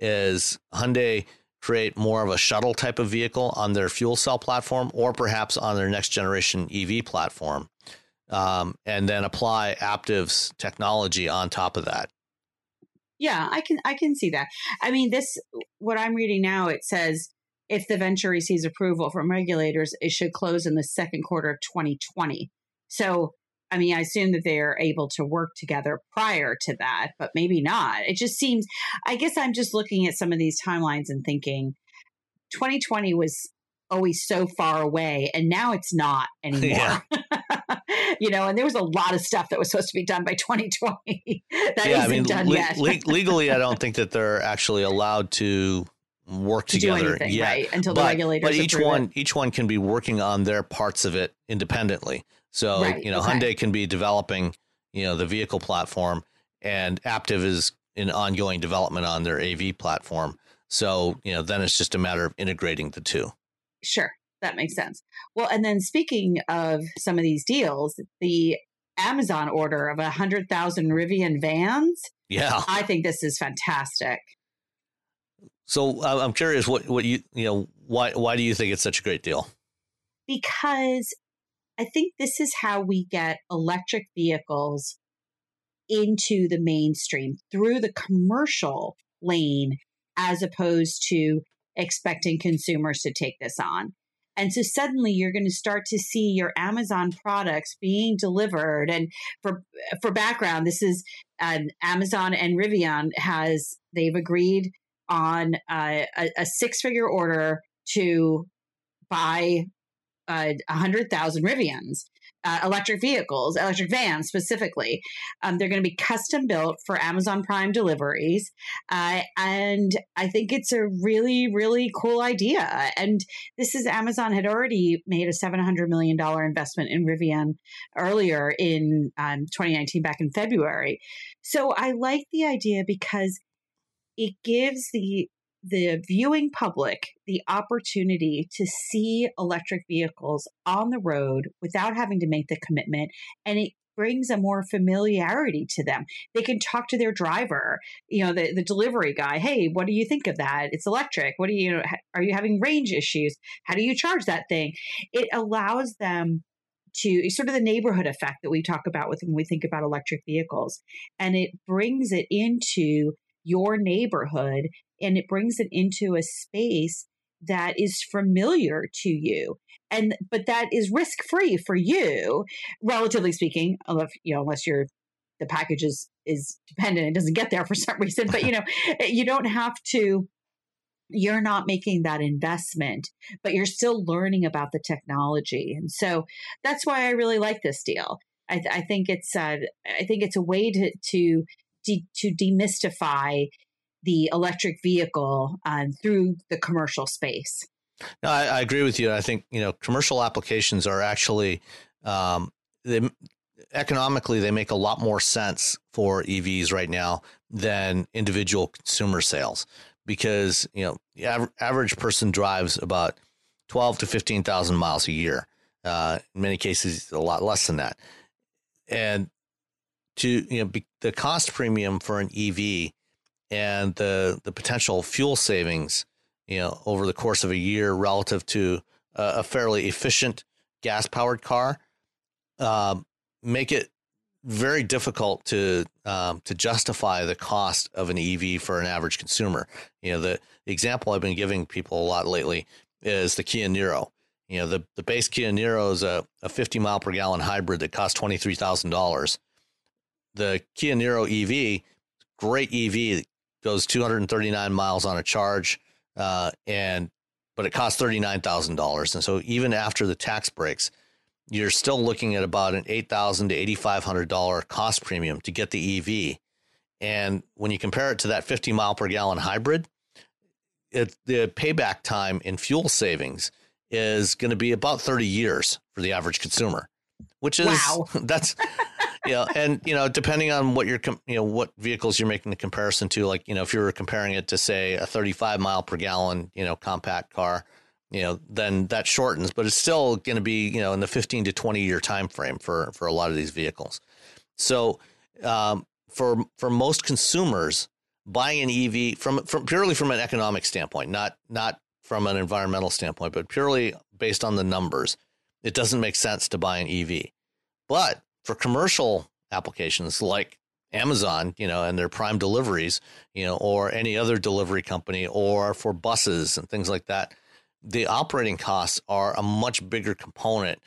[SPEAKER 3] is Hyundai create more of a shuttle type of vehicle on their fuel cell platform, or perhaps on their next generation E V platform, um, and then apply Aptiv's technology on top of that.
[SPEAKER 4] Yeah, I can I can see that. I mean, this what I'm reading now, it says if the venture receives approval from regulators, it should close in the second quarter of twenty twenty. So, I mean, I assume that they are able to work together prior to that, but maybe not. It just seems, I guess I'm just looking at some of these timelines and thinking twenty twenty was always so far away, and now it's not anymore. You know, and there was a lot of stuff that was supposed to be done by twenty twenty that
[SPEAKER 3] yeah,
[SPEAKER 4] isn't
[SPEAKER 3] I mean,
[SPEAKER 4] done
[SPEAKER 3] le-
[SPEAKER 4] yet.
[SPEAKER 3] le- legally, I don't think that they're actually allowed to work
[SPEAKER 4] to
[SPEAKER 3] together
[SPEAKER 4] do anything,
[SPEAKER 3] yet,
[SPEAKER 4] right? Until
[SPEAKER 3] but,
[SPEAKER 4] the regulators
[SPEAKER 3] But each
[SPEAKER 4] approve
[SPEAKER 3] one,
[SPEAKER 4] it.
[SPEAKER 3] each one can be working on their parts of it independently. So,
[SPEAKER 4] Right,
[SPEAKER 3] you know,
[SPEAKER 4] okay.
[SPEAKER 3] Hyundai can be developing, you know, the vehicle platform, and Aptiv is in ongoing development on their A V platform. So, you know, then it's just a matter of integrating the two.
[SPEAKER 4] Sure, that makes sense. Well, and then speaking of some of these deals, the Amazon order of one hundred thousand Rivian vans,
[SPEAKER 3] Yeah.
[SPEAKER 4] I think this is fantastic.
[SPEAKER 3] So uh, I'm curious what, what you, you know, why, why do you think it's such a great deal?
[SPEAKER 4] Because I think this is how we get electric vehicles into the mainstream through the commercial lane, as opposed to expecting consumers to take this on. And so suddenly you're going to start to see your Amazon products being delivered. And for for background, this is um, Amazon and Rivian has, they've agreed on uh, a, a six-figure order to buy uh, one hundred thousand Rivians, uh, electric vehicles, electric vans specifically. Um, they're going to be custom built for Amazon Prime deliveries. Uh, and I think it's a really, really cool idea. And this is, Amazon had already made a seven hundred million dollars investment in Rivian earlier in um, twenty nineteen, back in February. So I like the idea because it gives the the viewing public the opportunity to see electric vehicles on the road without having to make the commitment. And it brings a more familiarity to them. They can talk to their driver, you know, the, the delivery guy. Hey, what do you think of that? It's electric. What do you, are you having range issues? How do you charge that thing? It allows them to sort of the neighborhood effect that we talk about with when we think about electric vehicles. And it brings it into your neighborhood, and it brings it into a space that is familiar to you, and but that is risk free for you, relatively speaking. Unless you know, unless you're the package is is dependent, it doesn't get there for some reason. But you know, you don't have to. You're not making that investment, but you're still learning about the technology, and so that's why I really like this deal. I, I think it's uh, I think it's a way to to de- to demystify the electric vehicle um, through the commercial space.
[SPEAKER 3] No, I, I agree with you. I think, you know, commercial applications are actually, um, they, economically, they make a lot more sense for E Vs right now than individual consumer sales, because, you know, the aver- average person drives about twelve to fifteen thousand miles a year. Uh, in many cases, a lot less than that. And to, you know, be, the cost premium for an E V and the the potential fuel savings, you know, over the course of a year relative to a, a fairly efficient gas powered car, um, make it very difficult to um, to justify the cost of an E V for an average consumer. You know, the, the example I've been giving people a lot lately is the Kia Niro. You know, the, the base Kia Niro is a, a fifty mile per gallon hybrid that costs twenty-three thousand dollars. The Kia Niro E V, great E V, goes two hundred thirty-nine miles on a charge, uh, and but it costs thirty-nine thousand dollars. And so even after the tax breaks, you're still looking at about an eight thousand dollars to eighty-five hundred dollars cost premium to get the E V. And when you compare it to that fifty mile per gallon hybrid, it, the payback time in fuel savings is going to be about thirty years for the average consumer, which is,
[SPEAKER 4] wow.
[SPEAKER 3] that's, you know, and, you know, depending on what you're, you know, what vehicles you're making the comparison to, like, you know, if you were comparing it to, say, a thirty-five mile per gallon, you know, compact car, you know, then that shortens, but it's still going to be, you know, in the fifteen to twenty year time frame for, for a lot of these vehicles. So um, for, for most consumers, buying an E V from, from purely from an economic standpoint, not, not from an environmental standpoint, but purely based on the numbers, it doesn't make sense to buy an E V. But for commercial applications like Amazon, you know, and their Prime deliveries, you know, or any other delivery company, or for buses and things like that, the operating costs are a much bigger component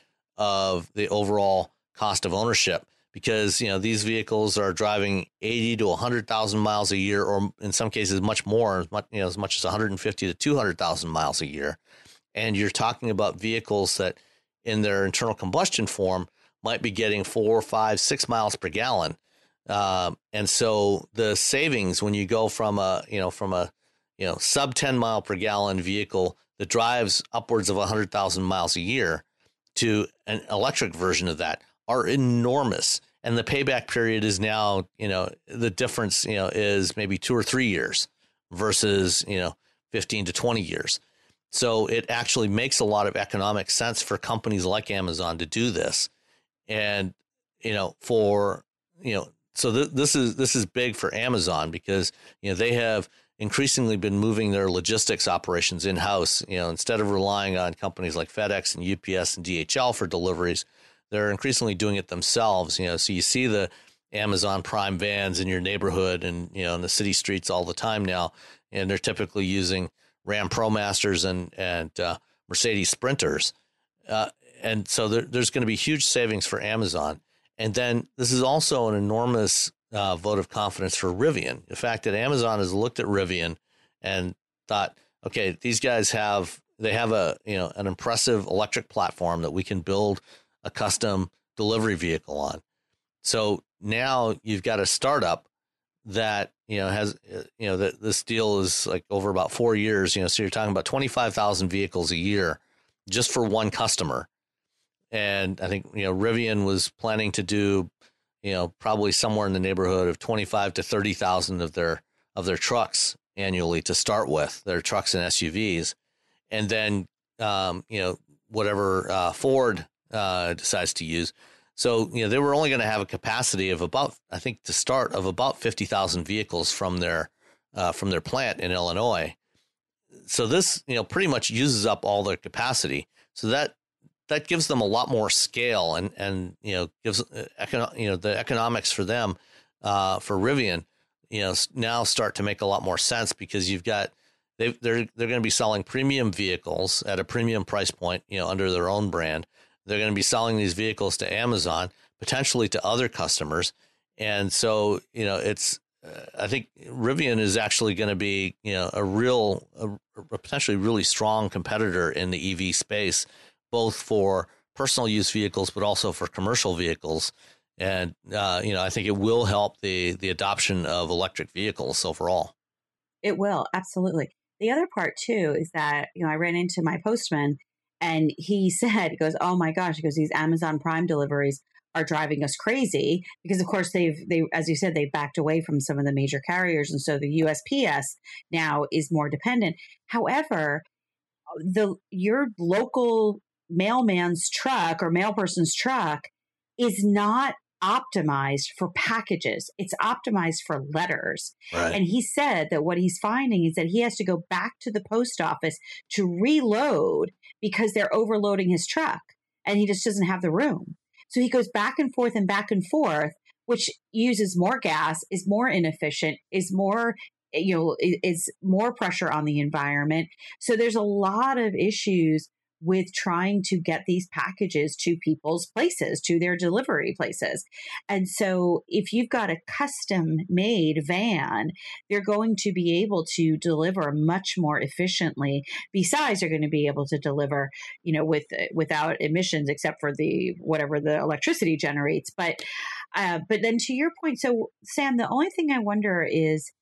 [SPEAKER 3] of the overall cost of ownership, because, you know, these vehicles are driving eighty to one hundred thousand miles a year, or in some cases much more, you know, as much as one hundred fifty to two hundred thousand miles a year. And you're talking about vehicles that in their internal combustion form might be getting four, five, six miles per gallon. Um, and so the savings when you go from a, you know, from a, you know, sub ten mile per gallon vehicle that drives upwards of one hundred thousand miles a year to an electric version of that are enormous. And the payback period is now, you know, the difference, you know, is maybe two or three years versus, you know, fifteen to twenty years. So it actually makes a lot of economic sense for companies like Amazon to do this. And, you know, for, you know, so th- this is this is big for Amazon, because, you know, they have increasingly been moving their logistics operations in-house. You know, instead of relying on companies like FedEx and U P S and D H L for deliveries, they're increasingly doing it themselves. You know, so you see the Amazon Prime vans in your neighborhood and, you know, in the city streets all the time now, and they're typically using Ram ProMasters and and uh, Mercedes Sprinters. Uh, and so there, there's going to be huge savings for Amazon. And then this is also an enormous uh, vote of confidence for Rivian. The fact that Amazon has looked at Rivian and thought, okay, these guys have, they have a, you know, an impressive electric platform that we can build a custom delivery vehicle on. So now you've got a startup that, you know, has, you know, that this deal is like over about four years, you know, so you're talking about twenty-five thousand vehicles a year just for one customer. And I think, you know, Rivian was planning to do, you know, probably somewhere in the neighborhood of twenty-five to thirty thousand of their, of their trucks annually to start with, their trucks and S U Vs. And then, um, you know, whatever uh, Ford uh, decides to use. So, you know, they were only going to have a capacity of about, I think to start, of about fifty thousand vehicles from their, uh, from their plant in Illinois. So this, you know, pretty much uses up all their capacity. So that, that gives them a lot more scale, and, and, you know, gives, uh, econo- you know, the economics for them, uh, for Rivian, you know, now start to make a lot more sense, because you've got, they they're, they're going to be selling premium vehicles at a premium price point, you know, under their own brand. They're going to be selling these vehicles to Amazon, potentially to other customers. And so, you know, it's, uh, I think Rivian is actually going to be, you know, a real, a, a potentially really strong competitor in the E V space, both for personal use vehicles, but also for commercial vehicles. And, uh, you know, I think it will help the, the adoption of electric vehicles overall.
[SPEAKER 4] It will. Absolutely. The other part too, is that, you know, I ran into my postman and he said, he goes, oh my gosh, he goes, these Amazon Prime deliveries are driving us crazy, because of course they've, they, as you said, they've backed away from some of the major carriers. And so the U S P S now is more dependent. However, the, your local mailman's truck or mail person's truck is not optimized for packages. It's optimized for letters.
[SPEAKER 3] Right.
[SPEAKER 4] And he said that what he's finding is that he has to go back to the post office to reload because they're overloading his truck and he just doesn't have the room. So he goes back and forth and back and forth, which uses more gas, is more inefficient, is more, you know, is more pressure on the environment. So there's a lot of issues with trying to get these packages to people's places, to their delivery places. And so if you've got a custom made van, they're going to be able to deliver much more efficiently. Besides, they're going to be able to deliver, you know, with, without emissions, except for the, whatever the electricity generates. But, uh, but then to your point, so Sam, the only thing I wonder is,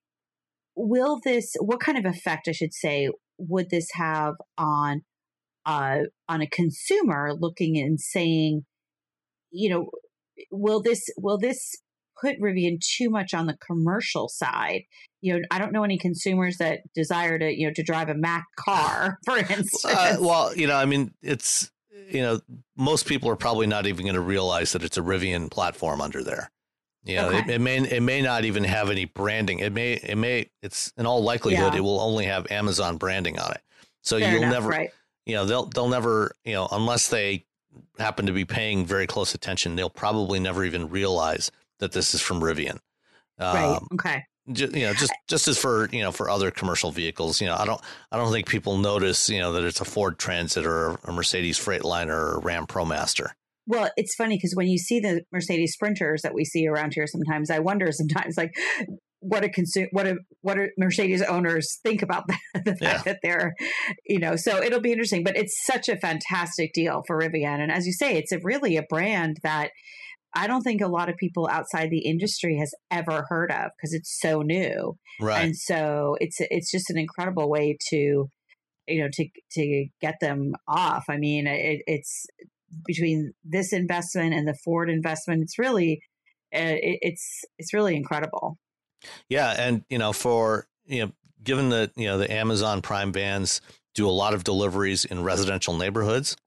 [SPEAKER 4] will this, what kind of effect, I should say, would this have on Uh, on a consumer looking and saying, you know, will this will this put Rivian too much on the commercial side? You know, I don't know any consumers that desire to, you know, to drive a Mac car, for instance.
[SPEAKER 3] Uh, well, you know, I mean, it's, you know, most people are probably not even going to realize that it's a Rivian platform under there. You know, okay. it, it may it may not even have any branding. It may it may it's in all likelihood yeah. it will only have Amazon branding on it. So
[SPEAKER 4] Fair
[SPEAKER 3] you'll
[SPEAKER 4] enough,
[SPEAKER 3] never.
[SPEAKER 4] Right.
[SPEAKER 3] You know, they'll they'll never, you know, unless they happen to be paying very close attention, they'll probably never even realize that this is from Rivian.
[SPEAKER 4] Right.
[SPEAKER 3] Um,
[SPEAKER 4] Okay.
[SPEAKER 3] Just, you know, just just as for you know for other commercial vehicles, you know, I don't I don't think people notice you know that it's a Ford Transit or a Mercedes Freightliner or a Ram ProMaster.
[SPEAKER 4] Well, it's funny because when you see the Mercedes Sprinters that we see around here, sometimes I wonder sometimes like what a consume what a what a Mercedes owners think about that, the fact
[SPEAKER 3] Yeah.
[SPEAKER 4] that they're, you know, so it'll be interesting. But it's such a fantastic deal for Rivian, and as you say, it's a really a brand that I don't think a lot of people outside the industry has ever heard of because it's so new.
[SPEAKER 3] Right.
[SPEAKER 4] And so it's it's just an incredible way to, you know, to to get them off. I mean, it, it's between this investment and the Ford investment, it's really it, it's it's really incredible.
[SPEAKER 3] Yeah, and you know, for you know, given that you know the Amazon Prime vans do a lot of deliveries in residential neighborhoods,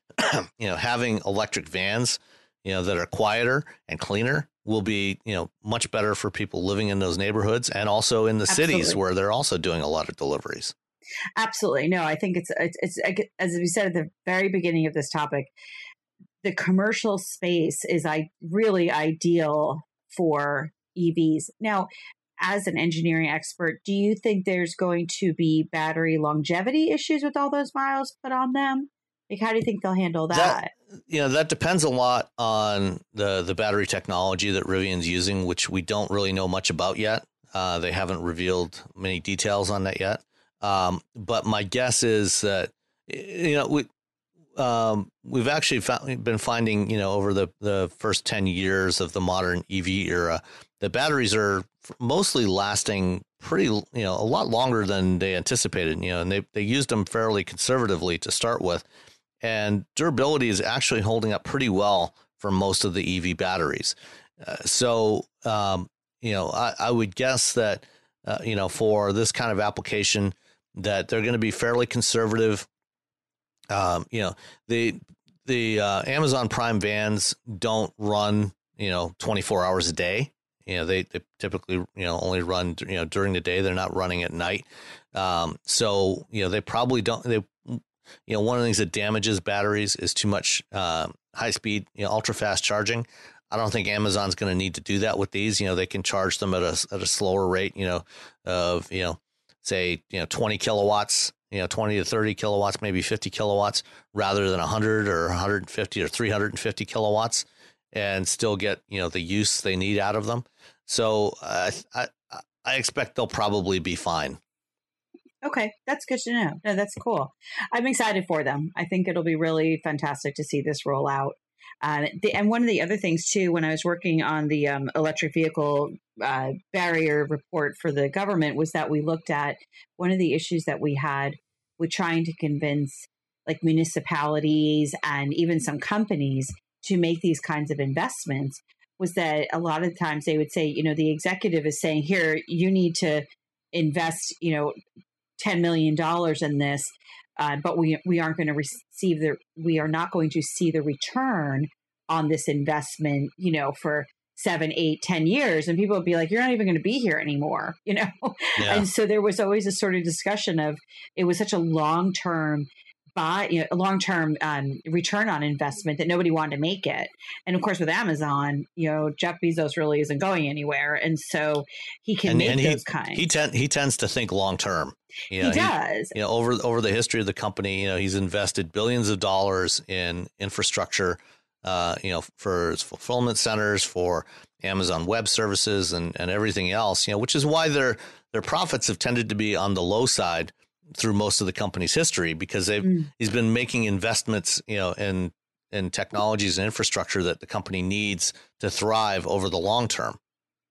[SPEAKER 3] you know, having electric vans, you know, that are quieter and cleaner will be, you know, much better for people living in those neighborhoods and also in the
[SPEAKER 4] Absolutely.
[SPEAKER 3] cities where they're also doing a lot of deliveries. Absolutely.
[SPEAKER 4] No, I think it's, it's, it's, as we said at the very beginning of this topic, the commercial space is I really ideal for E Vs. Now, as an engineering expert, do you think there's going to be battery longevity issues with all those miles put on them? Like, how do you think they'll handle that?
[SPEAKER 3] that you know, that depends a lot on the, the battery technology that Rivian's using, which we don't really know much about yet. Uh, they haven't revealed many details on that yet. Um, but my guess is that, you know, we, um, we've actually found, been finding, you know, over the, the first ten years of the modern E V era, the batteries are mostly lasting pretty, you know, a lot longer than they anticipated, you know, and they, they used them fairly conservatively to start with. And durability is actually holding up pretty well for most of the E V batteries. Uh, so, um, you know, I, I would guess that, uh, you know, for this kind of application, that they're going to be fairly conservative. Um, you know, the the uh, Amazon Prime vans don't run, you know, twenty-four hours a day. You know, they, they typically, you know, only run, you know, during the day. They're not running at night. Um, so, you know, they probably don't, they, you know, one of the things that damages batteries is too much uh, high speed, you know, ultra fast charging. I don't think Amazon's going to need to do that with these. You know, they can charge them at a, at a slower rate, you know, of, you know, say, you know, twenty kilowatts, you know, twenty to thirty kilowatts, maybe fifty kilowatts rather than one hundred or one hundred fifty or three hundred fifty kilowatts, and still get, you know, the use they need out of them. So uh, I, I expect they'll probably be fine.
[SPEAKER 4] Okay, that's good to know. No, that's cool. I'm excited for them. I think it'll be really fantastic to see this roll out. Uh, the, and one of the other things, too, when I was working on the um, electric vehicle uh, barrier report for the government, was that we looked at one of the issues that we had with trying to convince like municipalities and even some companies to make these kinds of investments was that a lot of times they would say, you know, the executive is saying, here, you need to invest, you know, ten million dollars in this, uh, but we we aren't going to receive the, we are not going to see the return on this investment, you know, for seven, eight, ten years. And people would be like, you're not even going to be here anymore, you know? Yeah. And so there was always a sort of discussion of, it was such a long-term buy, you know, a long-term um, return on investment that nobody wanted to make it. And of course, with Amazon, you know, Jeff Bezos really isn't going anywhere. And so he can
[SPEAKER 3] and,
[SPEAKER 4] make
[SPEAKER 3] and
[SPEAKER 4] those
[SPEAKER 3] he,
[SPEAKER 4] kinds.
[SPEAKER 3] He, ten, he tends to think long-term. You know,
[SPEAKER 4] he does.
[SPEAKER 3] He, you know, over over the history of the company, you know, he's invested billions of dollars in infrastructure, uh, you know, for its fulfillment centers, for Amazon Web Services, and, and everything else. You know, which is why their their profits have tended to be on the low side through most of the company's history, because they've mm. he's been making investments, you know, in in technologies and infrastructure that the company needs to thrive over the long term.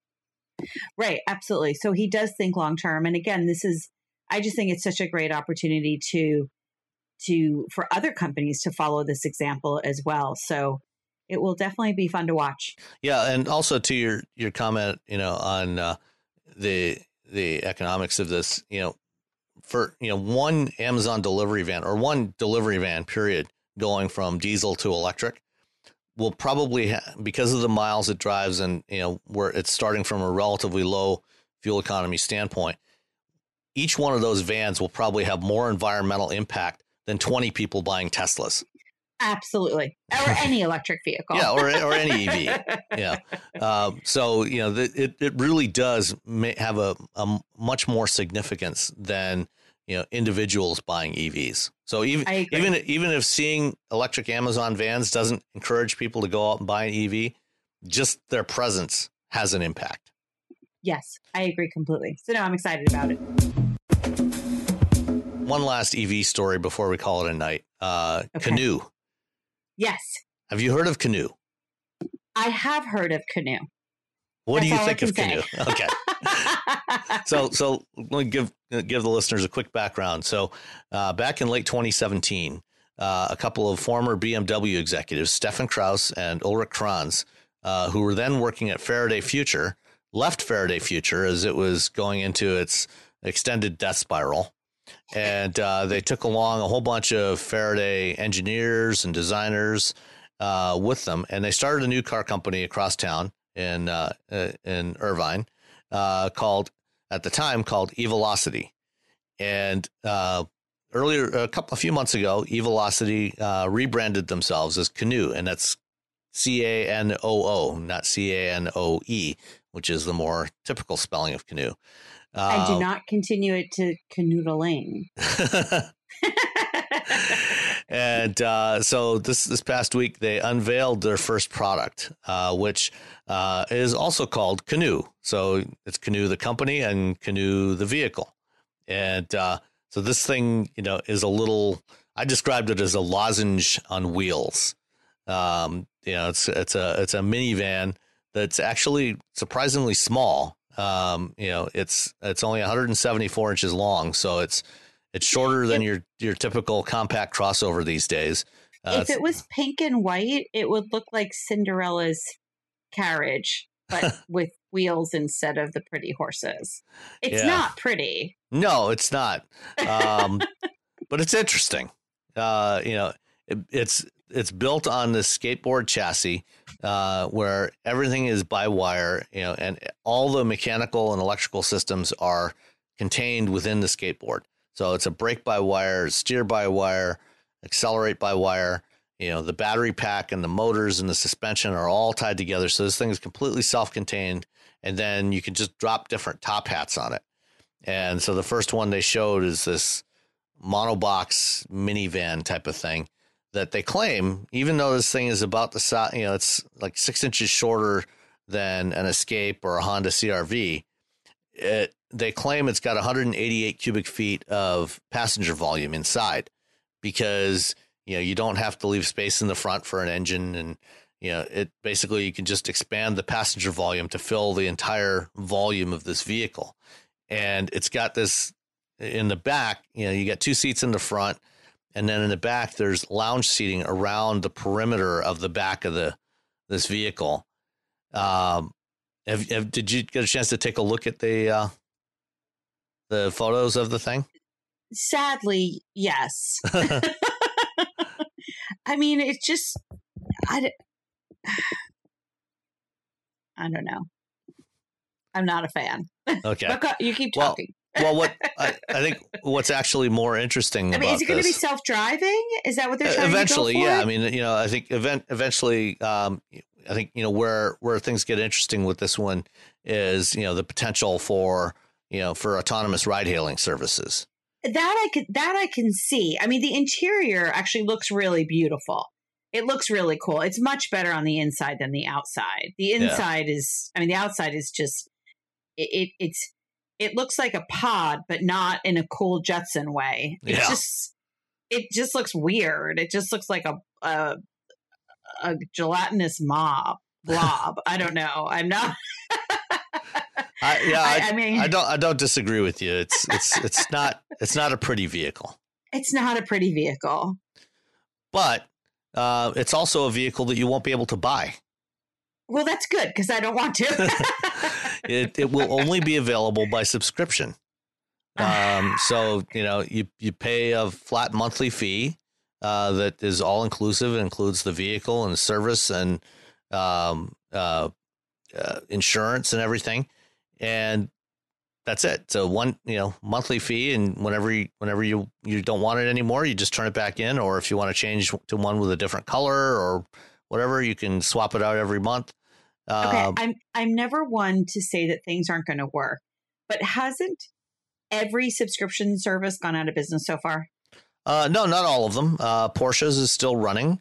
[SPEAKER 4] Right, absolutely. So he does think long term, and again, this is. I just think it's such a great opportunity to, to for other companies to follow this example as well. So it will definitely be fun to watch.
[SPEAKER 3] Yeah, and also to your your comment, you know, on uh, the the economics of this, you know, for you know one Amazon delivery van or one delivery van period going from diesel to electric will probably ha- because of the miles it drives and you know where it's starting from a relatively low fuel economy standpoint. Each one of those vans will probably have more environmental impact than twenty people buying Teslas.
[SPEAKER 4] Absolutely. Or any electric vehicle.
[SPEAKER 3] Yeah, or or any E V. Yeah. Uh, so, you know, the, it, it really does ma- have a, a much more significance than, you know, individuals buying E Vs. So even even even if seeing electric Amazon vans doesn't encourage people to go out and buy an E V, just their presence has an impact.
[SPEAKER 4] Yes, I agree completely. So no, I'm excited about it.
[SPEAKER 3] One last E V story before we call it a night. Uh,
[SPEAKER 4] Okay.
[SPEAKER 3] Canoo.
[SPEAKER 4] Yes,
[SPEAKER 3] Have you heard of Canoo?
[SPEAKER 4] I have heard of Canoo.
[SPEAKER 3] What do
[SPEAKER 4] That's
[SPEAKER 3] you
[SPEAKER 4] all I
[SPEAKER 3] think of
[SPEAKER 4] can
[SPEAKER 3] Canoo?
[SPEAKER 4] say.
[SPEAKER 3] Okay. So, so let me give give the listeners a quick background. So, uh, back in late twenty seventeen, uh, a couple of former B M W executives, Stefan Krauss and Ulrich Kranz, uh, who were then working at Faraday Future, left Faraday Future as it was going into its extended death spiral. And uh, they took along a whole bunch of Faraday engineers and designers uh, with them, and they started a new car company across town in uh, in Irvine uh, called, at the time, called eVelocity. And uh, earlier, a couple, a few months ago, eVelocity uh, rebranded themselves as Canoo, and that's C A N O O, not C A N O E, which is the more typical spelling of canoe.
[SPEAKER 4] I do
[SPEAKER 3] Uh,
[SPEAKER 4] not continue it to canoodling.
[SPEAKER 3] And uh, so this this past week, they unveiled their first product, uh, which uh, is also called Canoo. So it's Canoo the company and Canoo the vehicle. And uh, so this thing, you know, is a little, I described it as a lozenge on wheels. Um, you know, it's it's a it's a minivan that's actually surprisingly small. Um, you know, it's it's only one hundred seventy-four inches long, so it's it's shorter than your your typical compact crossover these days. Uh,
[SPEAKER 4] If it was pink and white, it would look like Cinderella's carriage, but with wheels instead of the pretty horses. It's
[SPEAKER 3] Yeah.
[SPEAKER 4] not pretty.
[SPEAKER 3] No, it's not. Um, but it's interesting. Uh, you know, it, it's it's built on this skateboard chassis uh, where everything is by wire, you know, and all the mechanical and electrical systems are contained within the skateboard. So it's a brake by wire, steer by wire, accelerate by wire. You know, the battery pack and the motors and the suspension are all tied together. So this thing is completely self-contained. And then you can just drop different top hats on it. And so the first one they showed is this monobox minivan type of thing that they claim, even though this thing is about the size, you know, it's like six inches shorter than an Escape or a Honda C R V. It, they claim it's got one hundred eighty-eight cubic feet of passenger volume inside because, you know, you don't have to leave space in the front for an engine. And, you know, it basically, you can just expand the passenger volume to fill the entire volume of this vehicle. And it's got this in the back, you know, you got two seats in the front, and then in the back, there's lounge seating around the perimeter of the back of the this vehicle. Um, have, have, did you get a chance to take a look at the uh, the photos of the thing?
[SPEAKER 4] Sadly, yes. I mean, it's just, I, d- I don't know. I'm not a fan.
[SPEAKER 3] Okay.
[SPEAKER 4] But go- you keep
[SPEAKER 3] Well,
[SPEAKER 4] talking.
[SPEAKER 3] well, what I, I think what's actually more interesting
[SPEAKER 4] I mean,
[SPEAKER 3] about
[SPEAKER 4] is it going to be
[SPEAKER 3] this-
[SPEAKER 4] self-driving? Is that what they're trying
[SPEAKER 3] eventually,
[SPEAKER 4] to go for?
[SPEAKER 3] yeah. I mean, you know, I think event eventually, um, I think, you know, where where things get interesting with this one is, you know, the potential for, you know, for autonomous ride hailing services.
[SPEAKER 4] That I can that I can see. I mean, the interior actually looks really beautiful. It looks really cool. It's much better on the inside than the outside. The inside yeah. is, I mean, the outside is just it, it. It's it looks like a pod, but not in a cool Jetson way. It's
[SPEAKER 3] yeah.
[SPEAKER 4] just it just looks weird. It just looks like a a, a gelatinous mob blob. I don't know. I'm not.
[SPEAKER 3] I, yeah, I,
[SPEAKER 4] I, I mean,
[SPEAKER 3] I don't, I don't disagree with you. It's, it's, it's not, it's not a pretty vehicle.
[SPEAKER 4] It's not a pretty vehicle,
[SPEAKER 3] but uh, it's also a vehicle that you won't be able to buy.
[SPEAKER 4] Well, that's good because I don't want to.
[SPEAKER 3] it, it will only be available by subscription. Um, so you know, you you pay a flat monthly fee uh, that is all inclusive. It includes the vehicle and service and um, uh, uh, insurance and everything. And that's it. So one, you know, monthly fee, and whenever you, whenever you, you don't want it anymore, you just turn it back in. Or if you want to change to one with a different color or whatever, you can swap it out every month.
[SPEAKER 4] Okay,
[SPEAKER 3] Um,
[SPEAKER 4] I'm I'm never one to say that things aren't going to work, but hasn't every subscription service gone out of business so far?
[SPEAKER 3] Uh, no, not all of them. Uh, Porsche's is still running.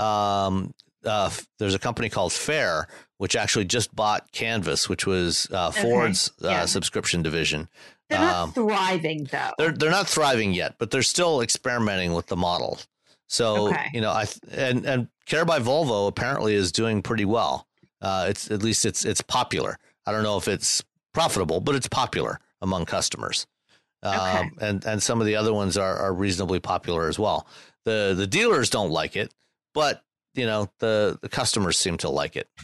[SPEAKER 3] Um, uh, there's a company called Fair, which actually just bought Canvas, which was uh, Ford's
[SPEAKER 4] Okay, yeah.
[SPEAKER 3] uh, subscription division.
[SPEAKER 4] They're not
[SPEAKER 3] Um,
[SPEAKER 4] thriving though.
[SPEAKER 3] they're they're not thriving yet, but they're still experimenting with the model. So
[SPEAKER 4] Okay.
[SPEAKER 3] you know, I and and Care by Volvo apparently is doing pretty well. Uh, it's at least it's it's popular. I don't know if it's profitable, but it's popular among customers. Um,
[SPEAKER 4] Okay.
[SPEAKER 3] and and some of the other ones are, are reasonably popular as well. The the dealers don't like it, but you know the the customers seem to like it.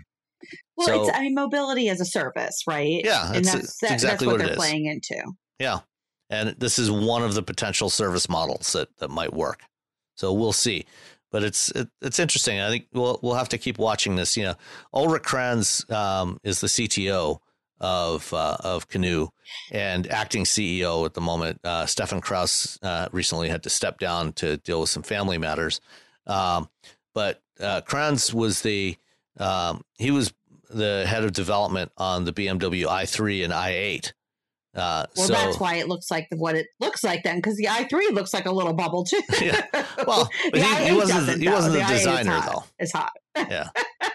[SPEAKER 4] Well,
[SPEAKER 3] So-
[SPEAKER 4] it's I mean mobility as a service, right?
[SPEAKER 3] Yeah,
[SPEAKER 4] and
[SPEAKER 3] it's-
[SPEAKER 4] that's
[SPEAKER 3] it's
[SPEAKER 4] that,
[SPEAKER 3] exactly
[SPEAKER 4] that's what,
[SPEAKER 3] what it
[SPEAKER 4] they're
[SPEAKER 3] is.
[SPEAKER 4] playing into.
[SPEAKER 3] Yeah, and this is one of the potential service models that, that might work. So we'll see, but it's it, it's interesting. I think we'll we'll have to keep watching this. You know, Ulrich Kranz um, is the C T O of uh, of Canoo and acting C E O at the moment. Uh, Stefan Kraus uh, recently had to step down to deal with some family matters, um, but uh, Kranz was the um, he was the head of development on the B M W i three and i eight. Uh,
[SPEAKER 4] Well,
[SPEAKER 3] so,
[SPEAKER 4] that's why it looks like what it looks like then, because the i three looks like a little bubble too.
[SPEAKER 3] Yeah. Well, but
[SPEAKER 4] The
[SPEAKER 3] he- he
[SPEAKER 4] i eight
[SPEAKER 3] wasn't-
[SPEAKER 4] doesn't,
[SPEAKER 3] he wasn't
[SPEAKER 4] though.
[SPEAKER 3] the
[SPEAKER 4] i eight is
[SPEAKER 3] designer,
[SPEAKER 4] hot.
[SPEAKER 3] though.
[SPEAKER 4] It's hot.
[SPEAKER 3] Yeah.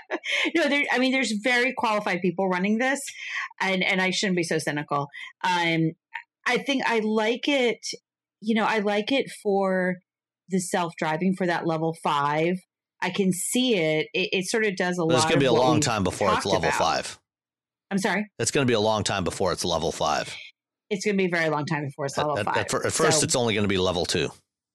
[SPEAKER 4] No, there. I mean, there's very qualified people running this, and and I shouldn't be so cynical. Um, I think I like it. You know, I like it for the self driving for that level five. I can see it. It, it sort of does a
[SPEAKER 3] But
[SPEAKER 4] lot.
[SPEAKER 3] it's going to be a
[SPEAKER 4] of what
[SPEAKER 3] long
[SPEAKER 4] we've
[SPEAKER 3] time before it's
[SPEAKER 4] talked
[SPEAKER 3] level
[SPEAKER 4] about.
[SPEAKER 3] five.
[SPEAKER 4] I'm sorry.
[SPEAKER 3] It's going to be a long time before it's level five.
[SPEAKER 4] It's going to be a very long time before it's level
[SPEAKER 3] At,
[SPEAKER 4] five.
[SPEAKER 3] at, fir- at first,
[SPEAKER 4] So,
[SPEAKER 3] it's only going to be level two.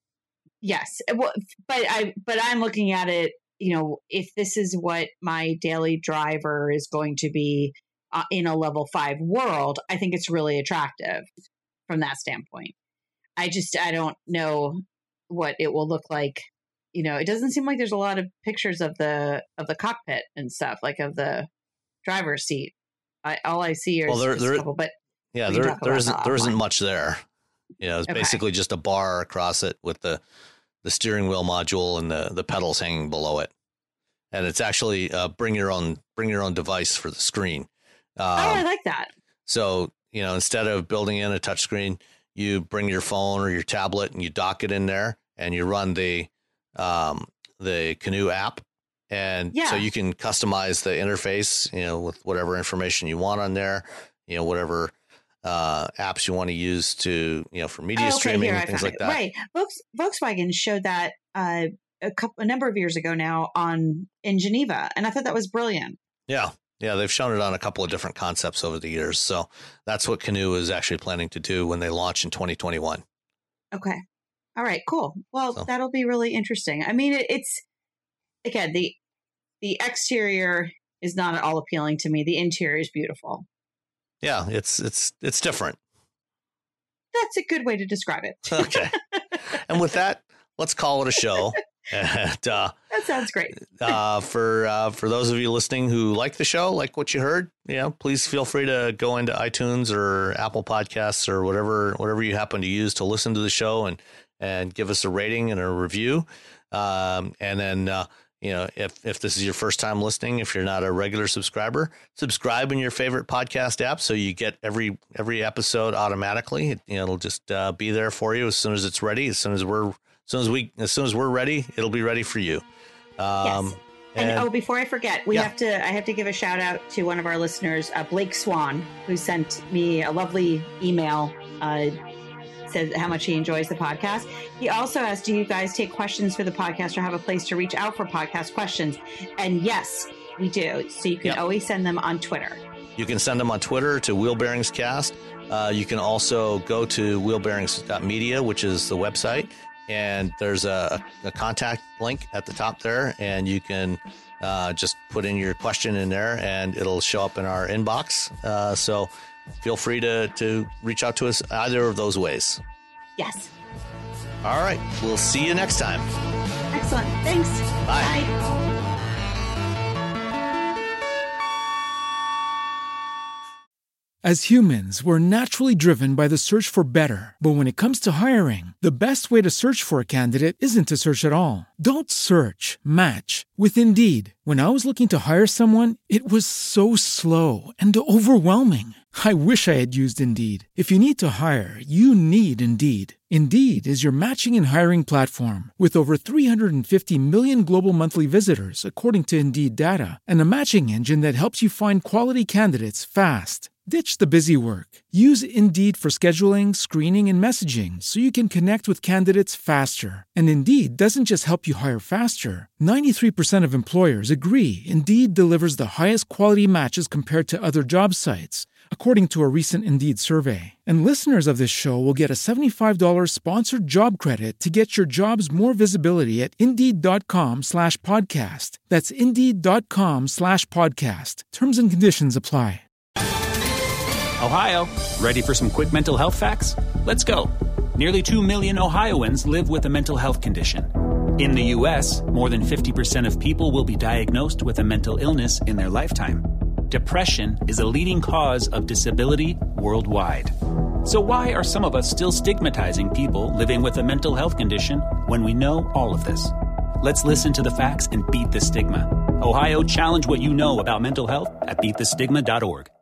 [SPEAKER 4] yes. Well, but I but I'm looking at it. You know, if this is what my daily driver is going to be uh, in a level five world, I think it's really attractive from that standpoint. I just I don't know what it will look like. You know, it doesn't seem like there's a lot of pictures of the of the cockpit and stuff, like of the driver's seat. I, all I see are
[SPEAKER 3] Well, there-
[SPEAKER 4] is a
[SPEAKER 3] there-
[SPEAKER 4] couple, but
[SPEAKER 3] Yeah,
[SPEAKER 4] We can
[SPEAKER 3] there
[SPEAKER 4] talk
[SPEAKER 3] there
[SPEAKER 4] about
[SPEAKER 3] isn't
[SPEAKER 4] that
[SPEAKER 3] there isn't
[SPEAKER 4] offline.
[SPEAKER 3] much there. You know, it's
[SPEAKER 4] Okay.
[SPEAKER 3] basically just a bar across it with the the steering wheel module and the the pedals hanging below it. And it's actually uh, bring your own bring your own device for the screen. Um,
[SPEAKER 4] oh, I like that.
[SPEAKER 3] So, you know, instead of building in a touchscreen, you bring your phone or your tablet and you dock it in there and you run the um, the Canoo app. And
[SPEAKER 4] Yeah.
[SPEAKER 3] so you can customize the interface, you know, with whatever information you want on there, you know, whatever uh, apps you want to use to, you know, for media
[SPEAKER 4] Oh, okay,
[SPEAKER 3] streaming
[SPEAKER 4] here,
[SPEAKER 3] and
[SPEAKER 4] I
[SPEAKER 3] things
[SPEAKER 4] found
[SPEAKER 3] like
[SPEAKER 4] it.
[SPEAKER 3] that.
[SPEAKER 4] Right. Volks, Volkswagen showed that uh, a couple, a number of years ago now on in Geneva, and I thought that was brilliant.
[SPEAKER 3] Yeah. Yeah. They've shown it on a couple of different concepts over the years. So that's what Canoo is actually planning to do when they launch in twenty twenty-one.
[SPEAKER 4] Okay. All right. Cool. Well,
[SPEAKER 3] So-
[SPEAKER 4] that'll be really interesting. I mean, it, it's again the the exterior is not at all appealing to me. The interior is beautiful.
[SPEAKER 3] Yeah. It's, it's, it's different.
[SPEAKER 4] That's a good way to describe it.
[SPEAKER 3] Okay. And with that, let's call it a show. And uh,
[SPEAKER 4] That sounds great.
[SPEAKER 3] uh, for uh, for those of you listening who like the show, like what you heard, you know, please feel free to go into iTunes or Apple Podcasts or whatever whatever you happen to use to listen to the show and and give us a rating and a review. Um, and then uh, you know, if if this is your first time listening, if you're not a regular subscriber, subscribe in your favorite podcast app so you get every every episode automatically. It, you know, it'll just uh, be there for you as soon as it's ready. As soon as we're as soon as we as soon as we're ready, it'll be ready for you. Um,
[SPEAKER 4] Yes. And,
[SPEAKER 3] and-
[SPEAKER 4] oh, before I forget, we
[SPEAKER 3] Yeah.
[SPEAKER 4] have to. I have to give a shout out to one of our listeners, uh, Blake Swan, who sent me a lovely email. Uh, said how much he enjoys the podcast. He also asked, "Do you guys take questions for the podcast, or have a place to reach out for podcast questions?" And yes, we do. So you can
[SPEAKER 3] Yep.
[SPEAKER 4] always send them on Twitter.
[SPEAKER 3] You can send them on Twitter to Wheel Bearings Cast. Uh, you can also go to wheel bearings dot media, which is the website, and there's a, a contact link at the top there, and you can uh, just put in your question in there, and it'll show up in our inbox. Uh, so feel free to, to reach out to us either of those ways.
[SPEAKER 4] Yes.
[SPEAKER 3] All right. We'll see you next time.
[SPEAKER 4] Excellent. Thanks.
[SPEAKER 3] Bye.
[SPEAKER 4] Bye.
[SPEAKER 2] As humans, we're naturally driven by the search for better. But when it comes to hiring, the best way to search for a candidate isn't to search at all. Don't search, match with Indeed. When I was looking to hire someone, it was so slow and overwhelming. I wish I had used Indeed. If you need to hire, you need Indeed. Indeed is your matching and hiring platform with over three hundred fifty million global monthly visitors, according to Indeed data, and a matching engine that helps you find quality candidates fast. Ditch the busy work. Use Indeed for scheduling, screening, and messaging so you can connect with candidates faster. And Indeed doesn't just help you hire faster. ninety-three percent of employers agree Indeed delivers the highest quality matches compared to other job sites, according to a recent Indeed survey. And listeners of this show will get a seventy-five dollars sponsored job credit to get your jobs more visibility at Indeed.com slash podcast. That's Indeed.com slash podcast. Terms and conditions apply.
[SPEAKER 5] Ohio, ready for some quick mental health facts? Let's go. Nearly two million Ohioans live with a mental health condition. In the U S, more than fifty percent of people will be diagnosed with a mental illness in their lifetime. Depression is a leading cause of disability worldwide. So why are some of us still stigmatizing people living with a mental health condition when we know all of this? Let's listen to the facts and beat the stigma. Ohio, challenge what you know about mental health at beat the stigma dot org.